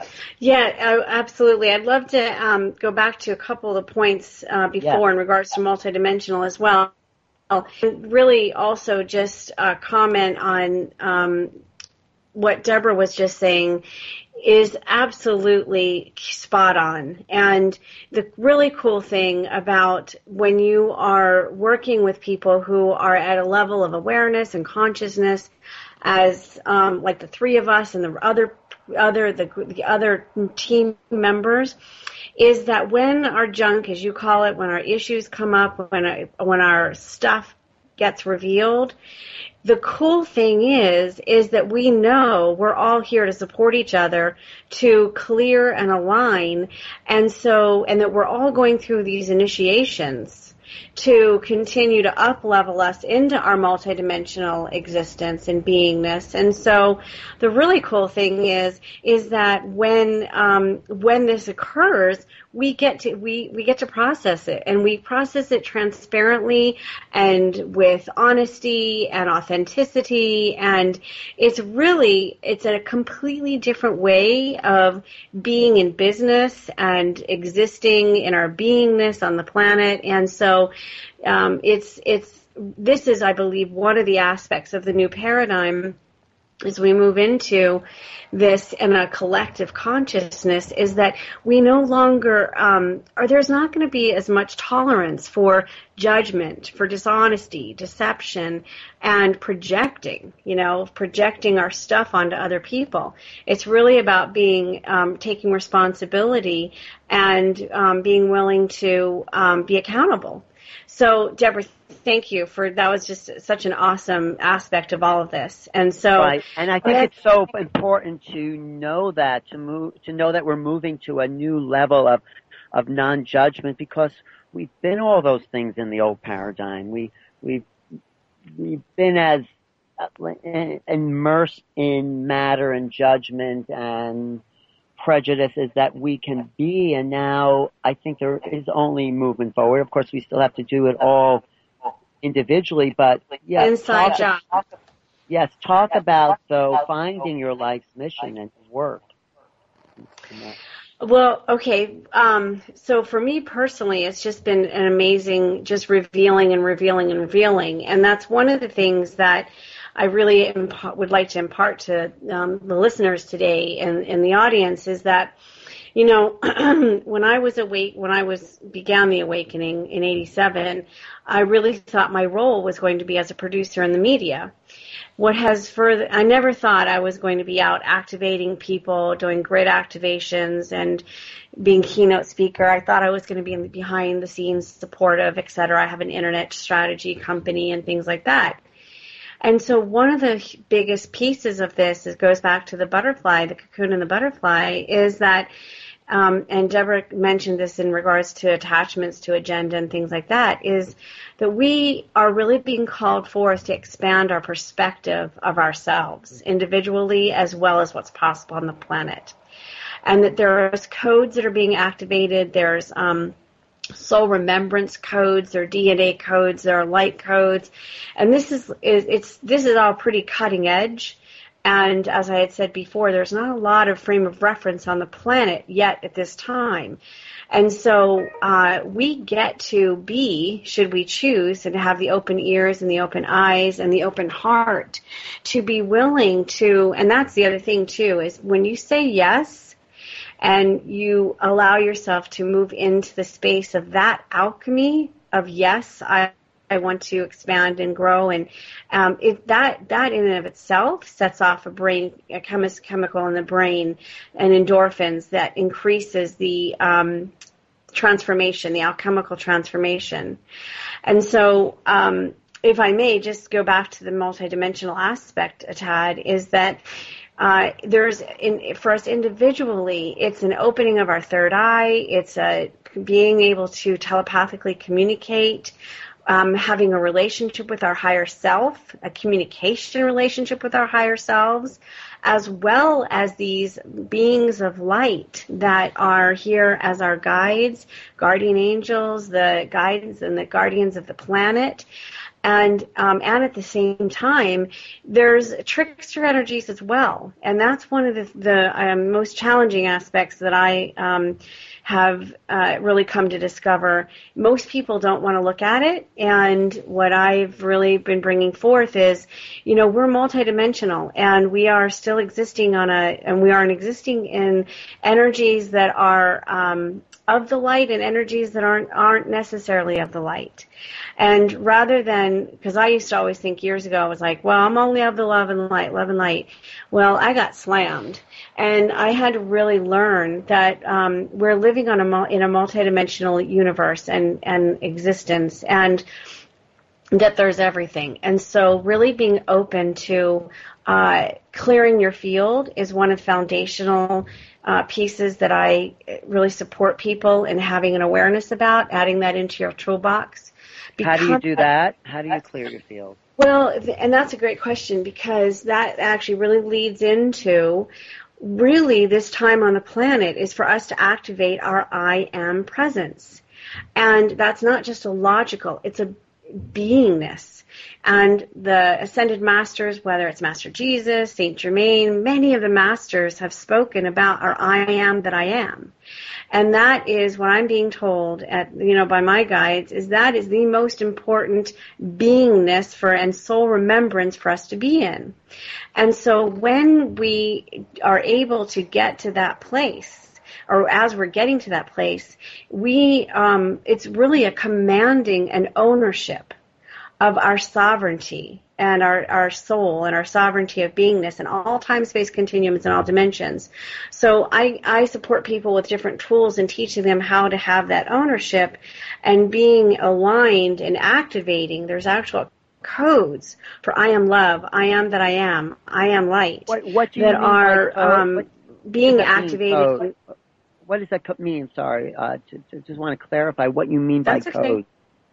Yeah, absolutely. I'd love to um, go back to a couple of the points uh, before, yeah, in regards to multidimensional as well. And really also just uh, comment on um, what Deborah was just saying is absolutely spot on. And the really cool thing about when you are working with people who are at a level of awareness and consciousness as um, like the three of us and the other other the the other team members, is that when our junk, as you call it, when our issues come up, when our, when our stuff gets revealed, the cool thing is, is that we know we're all here to support each other, to clear and align, and so, and that we're all going through these initiations to continue to up-level us into our multidimensional existence and beingness. And so the really cool thing is, is that when, um, when this occurs, we get to, we, we get to process it, and we process it transparently and with honesty and authenticity. And it's really, it's a completely different way of being in business and existing in our beingness on the planet. And so, um, it's, it's, this is, I believe, one of the aspects of the new paradigm as we move into this in a collective consciousness, is that we no longer, um, or there's not going to be as much tolerance for judgment, for dishonesty, deception, and projecting, you know, projecting our stuff onto other people. It's really about being, um, taking responsibility and um, being willing to um, be accountable. So, Deborah, thank you for, that was just such an awesome aspect of all of this. And so, right. And I think it's so important to know that, to move, to know that we're moving to a new level of, of non-judgment, because we've been all those things in the old paradigm. We, we've, we've been as immersed in matter and judgment and prejudices that we can be, and now I think there is only movement forward. Of course, we still have to do it all individually, but yes, inside talk, job. Yes, talk about though finding your life's mission and work. Well, okay. Um, so for me personally, it's just been an amazing, just revealing and revealing and revealing, and that's one of the things that I really imp- would like to impart to um, the listeners today and, and the audience, is that, you know, when I was awake, when I was began the awakening in eighty-seven, I really thought my role was going to be as a producer in the media. What has further, I never thought I was going to be out activating people, doing grid activations and being keynote speaker. I thought I was going to be in the behind the scenes supportive, et cetera. I have an internet strategy company and things like that. And so one of the biggest pieces of this is goes back to the butterfly, the cocoon and the butterfly, is that, um, and Deborah mentioned this in regards to attachments to agenda and things like that, is that we are really being called for to expand our perspective of ourselves individually as well as what's possible on the planet. And that there's codes that are being activated. There's um, soul remembrance codes, there are D N A codes, there are light codes, and this is, is it's this is all pretty cutting edge. And as I had said before, there's not a lot of frame of reference on the planet yet at this time. And so uh, we get to be, should we choose, and have the open ears and the open eyes and the open heart to be willing to, and that's the other thing too, is when you say yes and you allow yourself to move into the space of that alchemy of yes, I I want to expand and grow, and um, if that that in and of itself sets off a brain a chemis- chemical in the brain and endorphins that increases the um, transformation, the alchemical transformation. And so, um, if I may just go back to the multidimensional aspect a tad, is that uh, there's in, for us individually, it's an opening of our third eye. It's a being able to telepathically communicate. Um, having a relationship with our higher self, a communication relationship with our higher selves, as well as these beings of light that are here as our guides, guardian angels, the guides and the guardians of the planet. And um, and at the same time, there's trickster energies as well. And that's one of the, the um, most challenging aspects that I um, have uh, really come to discover. Most people don't want to look at it, and what I've really been bringing forth is, you know, we're multidimensional, and we are still existing on a, and we are existing in energies that are um, of the light and energies that aren't aren't necessarily of the light. And rather than, because I used to always think years ago, I was like, well, I'm only of the love and light, love and light. Well, I got slammed. And I had to really learn that um, we're living on a in a multidimensional universe and, and existence, and that there's everything. And so really being open to uh, clearing your field is one of the foundational uh, pieces that I really support people in having an awareness about, adding that into your toolbox. How do you do that? How do you clear your field? Well, and that's a great question, because that actually really leads into really this time on the planet is for us to activate our I am presence. And that's not just a logical, it's a beingness. And the ascended masters, whether it's Master Jesus, Saint Germain, many of the masters have spoken about our I am that I am. And that is what I'm being told at, you know, by my guides, is that is the most important beingness for and soul remembrance for us to be in. And so when we are able to get to that place, or as we're getting to that place, we um, it's really a commanding and ownership of our sovereignty and our, our soul and our sovereignty of beingness in all time-space continuums and all dimensions. So I, I support people with different tools and teaching them how to have that ownership and being aligned and activating. There's actual codes for I am love, I am that I am, I am light, what, what do you that mean are by code? um, What being does that mean, activated. code? What does that co- mean? Sorry, uh, to, to just want to clarify what you mean by That's okay. code.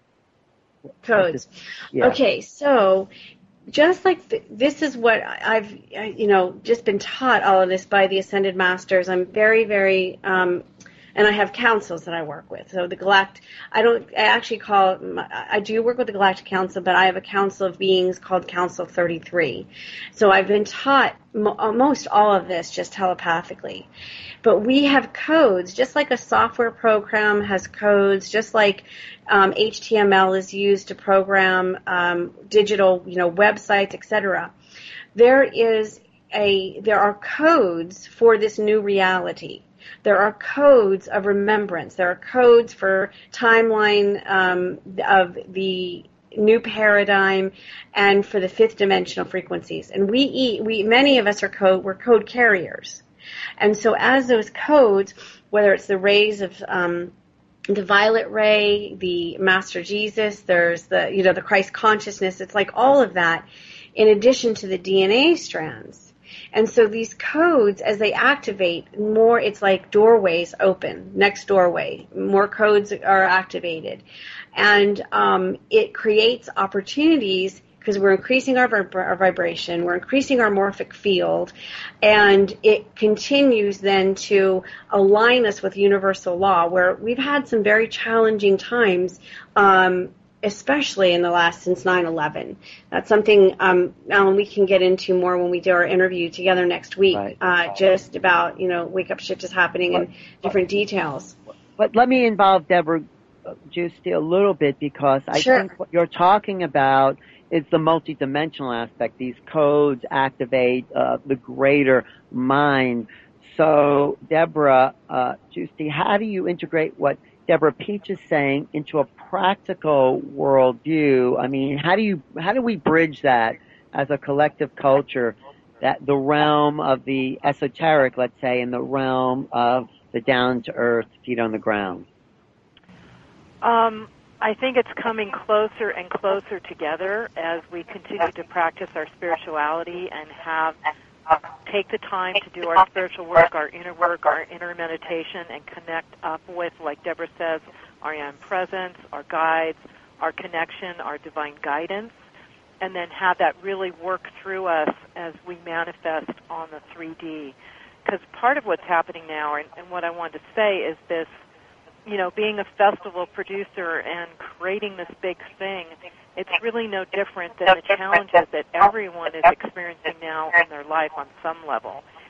Codes. Yeah. Okay, so just like th- this is what I've, you know, just been taught all of this by the Ascended Masters. I'm very, very, um, and I have councils that I work with. So the Galact, I don't, I actually call, I do work with the Galactic Council, but I have a council of beings called Council thirty-three. So I've been taught mo- most all of this just telepathically. But we have codes, just like a software program has codes, just like um, H T M L is used to program um, digital, you know, websites, et cetera. There is a, there are codes for this new reality. There are codes of remembrance. There are codes for timeline um, of the new paradigm and for the fifth dimensional frequencies. And we eat, we many of us are code, we're code carriers. And so as those codes, whether it's the rays of um, the violet ray, the Master Jesus, there's the, you know, the Christ consciousness, it's like all of that in addition to the D N A strands. And so these codes, as they activate, more, it's like doorways open, next doorway, more codes are activated. And um, it creates opportunities because we're increasing our, vib- our vibration, we're increasing our morphic field, and it continues then to align us with universal law, where we've had some very challenging times, um, especially in the last, since nine eleven. That's something, um, Alan, we can get into more when we do our interview together next week, Right. uh, just about, you know, Wake Up Shift is happening and different details. But let me involve Deborah Giusti a little bit, because I Sure. think what you're talking about is the multidimensional aspect. These codes activate uh, the greater mind. So, Deborah uh, Giusti, how do you integrate what Deborah Peach is saying into a practical worldview? I mean, how do you how do we bridge that as a collective culture, that the realm of the esoteric, let's say, and the realm of the down-to-earth, feet on the ground? Um, I think it's coming closer and closer together as we continue to practice our spirituality and have take the time to do our spiritual work, our inner work, our inner meditation, and connect up with, like Deborah says, our I am presence, our guides, our connection, our divine guidance, and then have that really work through us as we manifest on the three D. Because part of what's happening now, and, and what I wanted to say is this, you know, being a festival producer and creating this big thing, it's really no different than the challenges that everyone is experiencing now in their life on some level.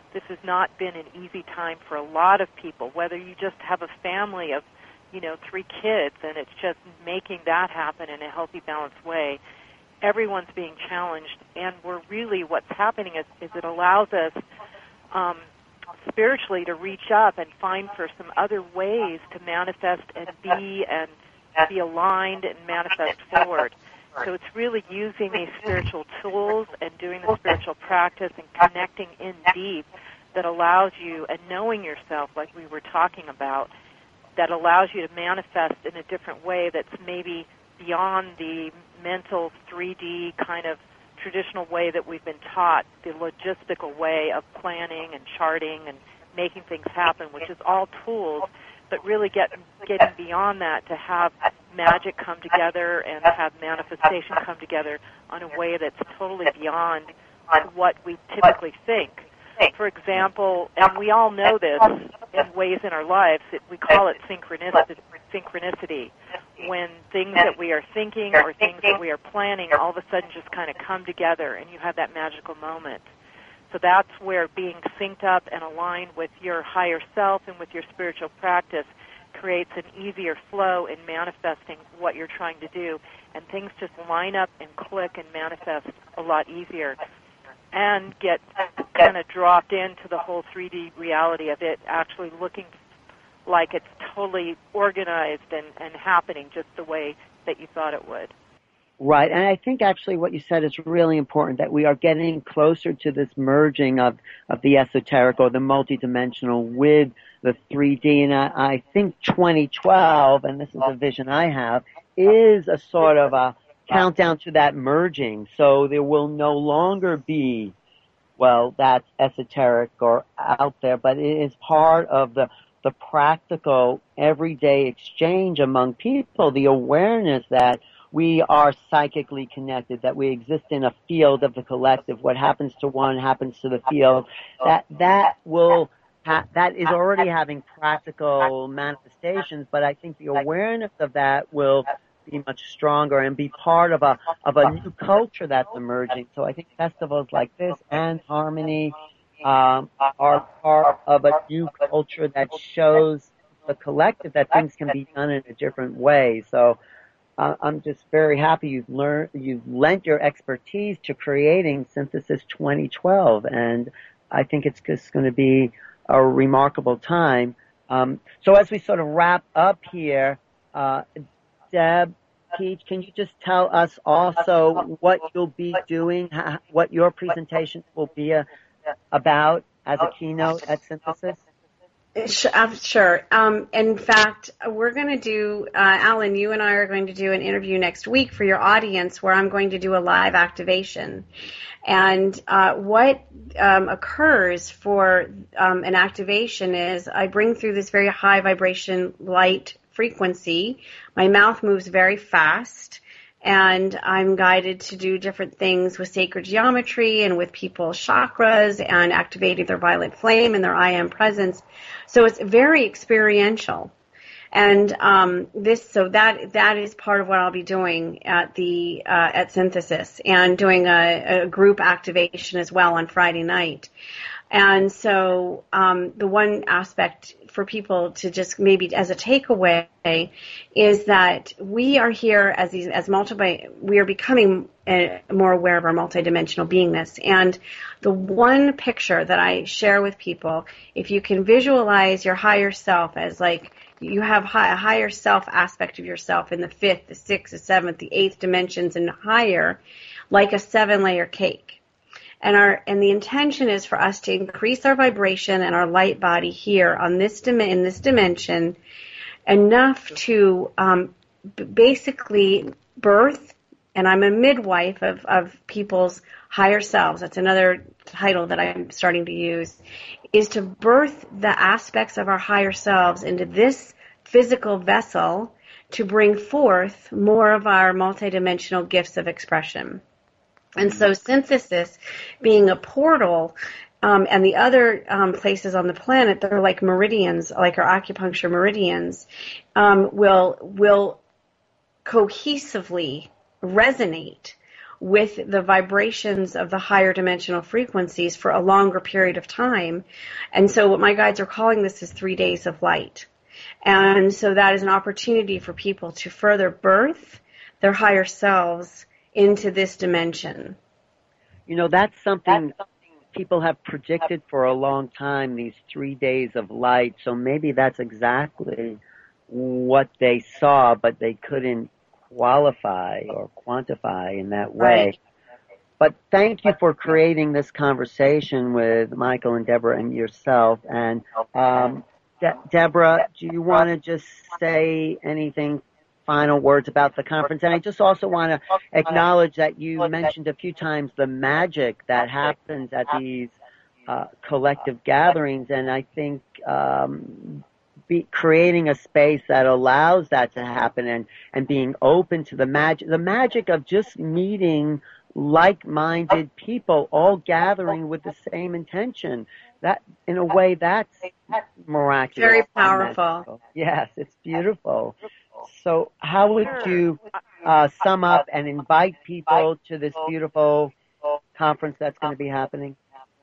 this has not been an easy time for a lot of people, whether you just have a family of, you know, three kids and it's just making that happen in a healthy, balanced way. Everyone's being challenged, and we're really, what's happening is, is it allows us um, spiritually to reach up and find for some other ways to manifest and be and be aligned and manifest forward. So it's really using these spiritual tools and doing the spiritual practice and connecting in deep that allows you, and knowing yourself like we were talking about, that allows you to manifest in a different way that's maybe beyond the mental three D kind of traditional way that we've been taught, the logistical way of planning and charting and making things happen, which is all tools, but really get, getting beyond that to have magic come together and have manifestation come together on a way that's totally beyond what we typically think. For example, and we all know this in ways in our lives, it, we call it synchronicity, synchronicity. When things that we are thinking or things that we are planning all of a sudden just kind of come together and you have that magical moment. So that's where being synced up and aligned with your higher self and with your spiritual practice creates an easier flow in manifesting what you're trying to do, and things just line up and click and manifest a lot easier and get kind of dropped into the whole three D reality of it actually looking like it's totally organized and, and happening just the way that you thought it would. Right, and I think actually what you said is really important, that we are getting closer to this merging of, of the esoteric or the multidimensional with the three D, and I, I think twenty twelve, and this is a vision I have, is a sort of a countdown to that merging. So there will no longer be, well, that's esoteric or out there, but it is part of the the practical everyday exchange among people, the awareness that we are psychically connected, that we exist in a field of the collective. What happens to one happens to the field. That that will ha- that is already having practical manifestations, but I think the awareness of that will be much stronger and be part of a of a new culture that's emerging. So I think festivals like this and Harmony um, are part of a new culture that shows the collective that things can be done in a different way. So uh, I'm just very happy you've learned, you've lent your expertise to creating Synthesis twenty twelve, and I think it's just going to be a remarkable time. Um, so as we sort of wrap up here, uh, Deb, Keith, can you just tell us also what you'll be doing, how, what your presentations will be a, about as a keynote at Synthesis? Sure. Um, in fact, we're going to do, uh, Alan, you and I are going to do an interview next week for your audience where I'm going to do a live activation. And uh, what um, occurs for um, an activation is I bring through this very high vibration light frequency. My mouth moves very fast, and I'm guided to do different things with sacred geometry and with people's chakras and activating their violet flame and their I am presence. So it's very experiential. And um, this, so that that is part of what I'll be doing at the uh, at Synthesis, and doing a, a group activation as well on Friday night. And so um, the one aspect for people to just maybe as a takeaway is that we are here as these as multi we are becoming a, more aware of our multidimensional beingness. And the one picture that I share with people, if you can visualize your higher self as like you have high, a higher self aspect of yourself in the fifth, the sixth, the seventh, the eighth dimensions and higher, like a seven-layer cake. And our and the intention is for us to increase our vibration and our light body here on this dim- in this dimension enough to um, b- basically birth. And I'm a midwife of, of people's higher selves. That's another title that I'm starting to use, is to birth the aspects of our higher selves into this physical vessel to bring forth more of our multidimensional gifts of expression. And so Synthesis being a portal, um, and the other um, places on the planet that are like meridians, like our acupuncture meridians, um, will will cohesively resonate with the vibrations of the higher dimensional frequencies for a longer period of time. And so what my guides are calling this is three days of light. And so that is an opportunity for people to further birth their higher selves into this dimension. You know, that's something people have predicted for a long time, these three days of light. So maybe that's exactly what they saw, but they couldn't qualify or quantify in that way. Right. But thank you for creating this conversation with Michael and Deborah and yourself. And um, De- Deborah, do you want to just say anything, final words about the conference? And I just also want to acknowledge that you mentioned a few times the magic that happens at these uh, collective gatherings, and I think um, be creating a space that allows that to happen and, and being open to the magic, the magic of just meeting like-minded people all gathering with the same intention. That, in a way, that's miraculous. Very powerful. Yes, it's beautiful. So how would you uh, sum up and invite people to this beautiful conference that's going to be happening?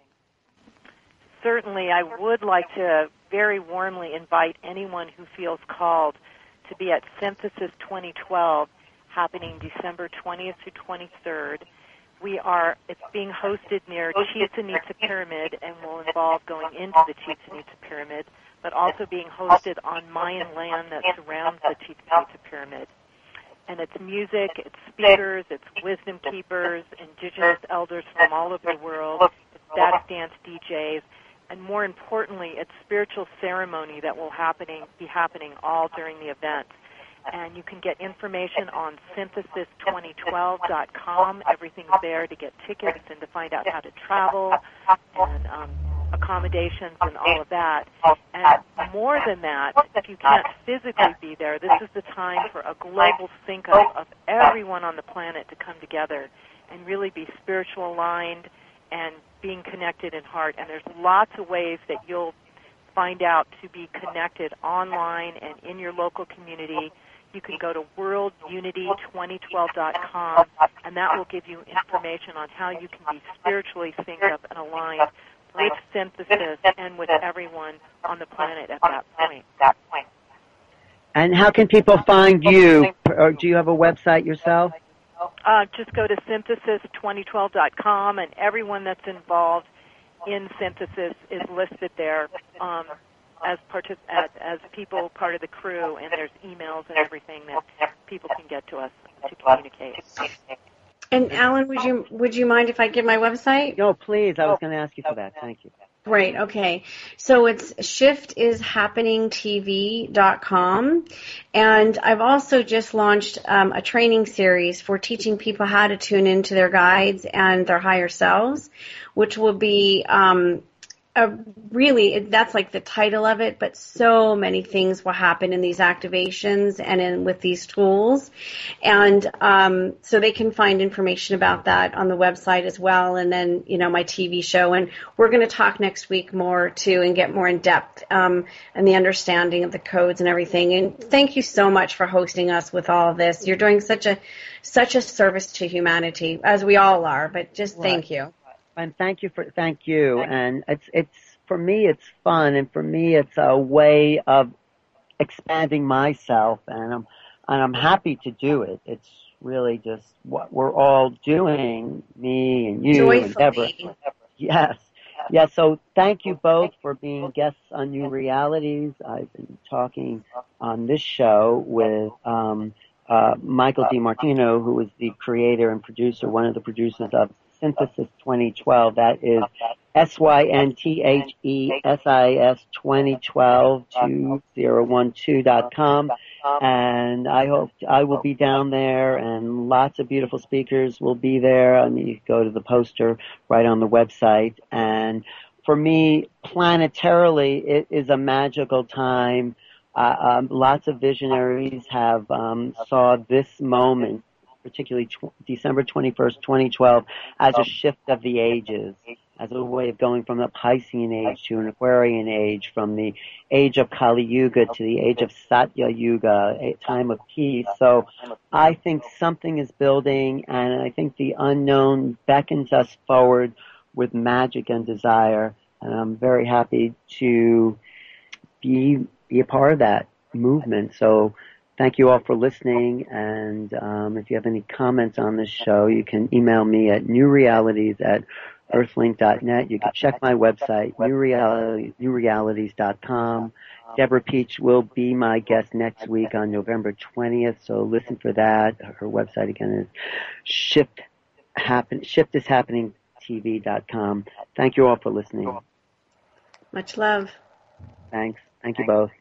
Certainly, I would like to very warmly invite anyone who feels called to be at Synthesis twenty twelve, happening December twentieth through twenty-third. We are, it's being hosted near Chichen Itza Pyramid and will involve going into the Chichen Itza Pyramid, but also being hosted on Mayan land that surrounds the Chichen Itza Pyramid. And it's music, it's speakers, it's wisdom keepers, indigenous elders from all over the world, it's static dance D Js, and more importantly, it's spiritual ceremony that will happening be happening all during the event. And you can get information on synthesis twenty twelve dot com. Everything's there to get tickets and to find out how to travel and um, accommodations and all of that. And more than that, if you can't physically be there, this is the time for a global sync-up of everyone on the planet to come together and really be spiritual aligned and being connected in heart. And there's lots of ways that you'll find out to be connected online and in your local community. You can go to world unity twenty twelve dot com, and that will give you information on how you can be spiritually synced up and aligned with synthesis and with everyone on the planet at that point. And how can people find you? Or do you have a website yourself? Uh, just go to synthesis twenty twelve dot com, and everyone that's involved in synthesis is listed there. Um, As, partic- as as people, part of the crew, and there's emails and everything that people can get to us to communicate. And Alan, would you would you mind if I give my website? No, please. I was going to ask you for that. Thank you. Great. Okay. So it's shift is happening T V dot com, and I've also just launched um, a training series for teaching people how to tune into their guides and their higher selves, which will be um, Uh, really, that's like the title of it, but so many things will happen in these activations and in with these tools. And um, so they can find information about that on the website as well, and then, you know, my T V show. And we're going to talk next week more, too, and get more in depth um, and the understanding of the codes and everything. And thank you so much for hosting us with all of this. You're doing such a such a service to humanity, as we all are, but just Right. thank you. And thank you for thank you. And it's it's for me it's fun, and for me it's a way of expanding myself, and I'm and I'm happy to do it. It's really just what we're all doing, me and you Joyfully. and Deborah. Yes. Yes, so thank you both for being guests on New Realities. I've been talking on this show with um, uh, Michael DiMartino, who is the creator and producer, one of the producers of Synthesis twenty twelve. That is S Y N T H E S I S twenty twelve two zero one two dot com. And I hope I will be down there, and lots of beautiful speakers will be there. I mean, you can go to the poster right on the website. And for me, planetarily, it is a magical time. Uh, um, lots of visionaries have um, saw this moment, particularly tw- December twenty-first, twenty twelve, as a shift of the ages. as a way of going from the Piscean age to an Aquarian age, from the age of Kali Yuga to the age of Satya Yuga, a time of peace. So I think something is building, and I think the unknown beckons us forward with magic and desire, and I'm very happy to be, be a part of that movement. So thank you all for listening, and um, if you have any comments on this show, you can email me at newrealities at earthlink dot net. You can check my website, new reality, new realities dot com. Deborah Peach will be my guest next week on November twentieth, so listen for that. Her website again is shift happen shift is happening T V dot com. Thank you all for listening. Much love. Thanks. Thank you both.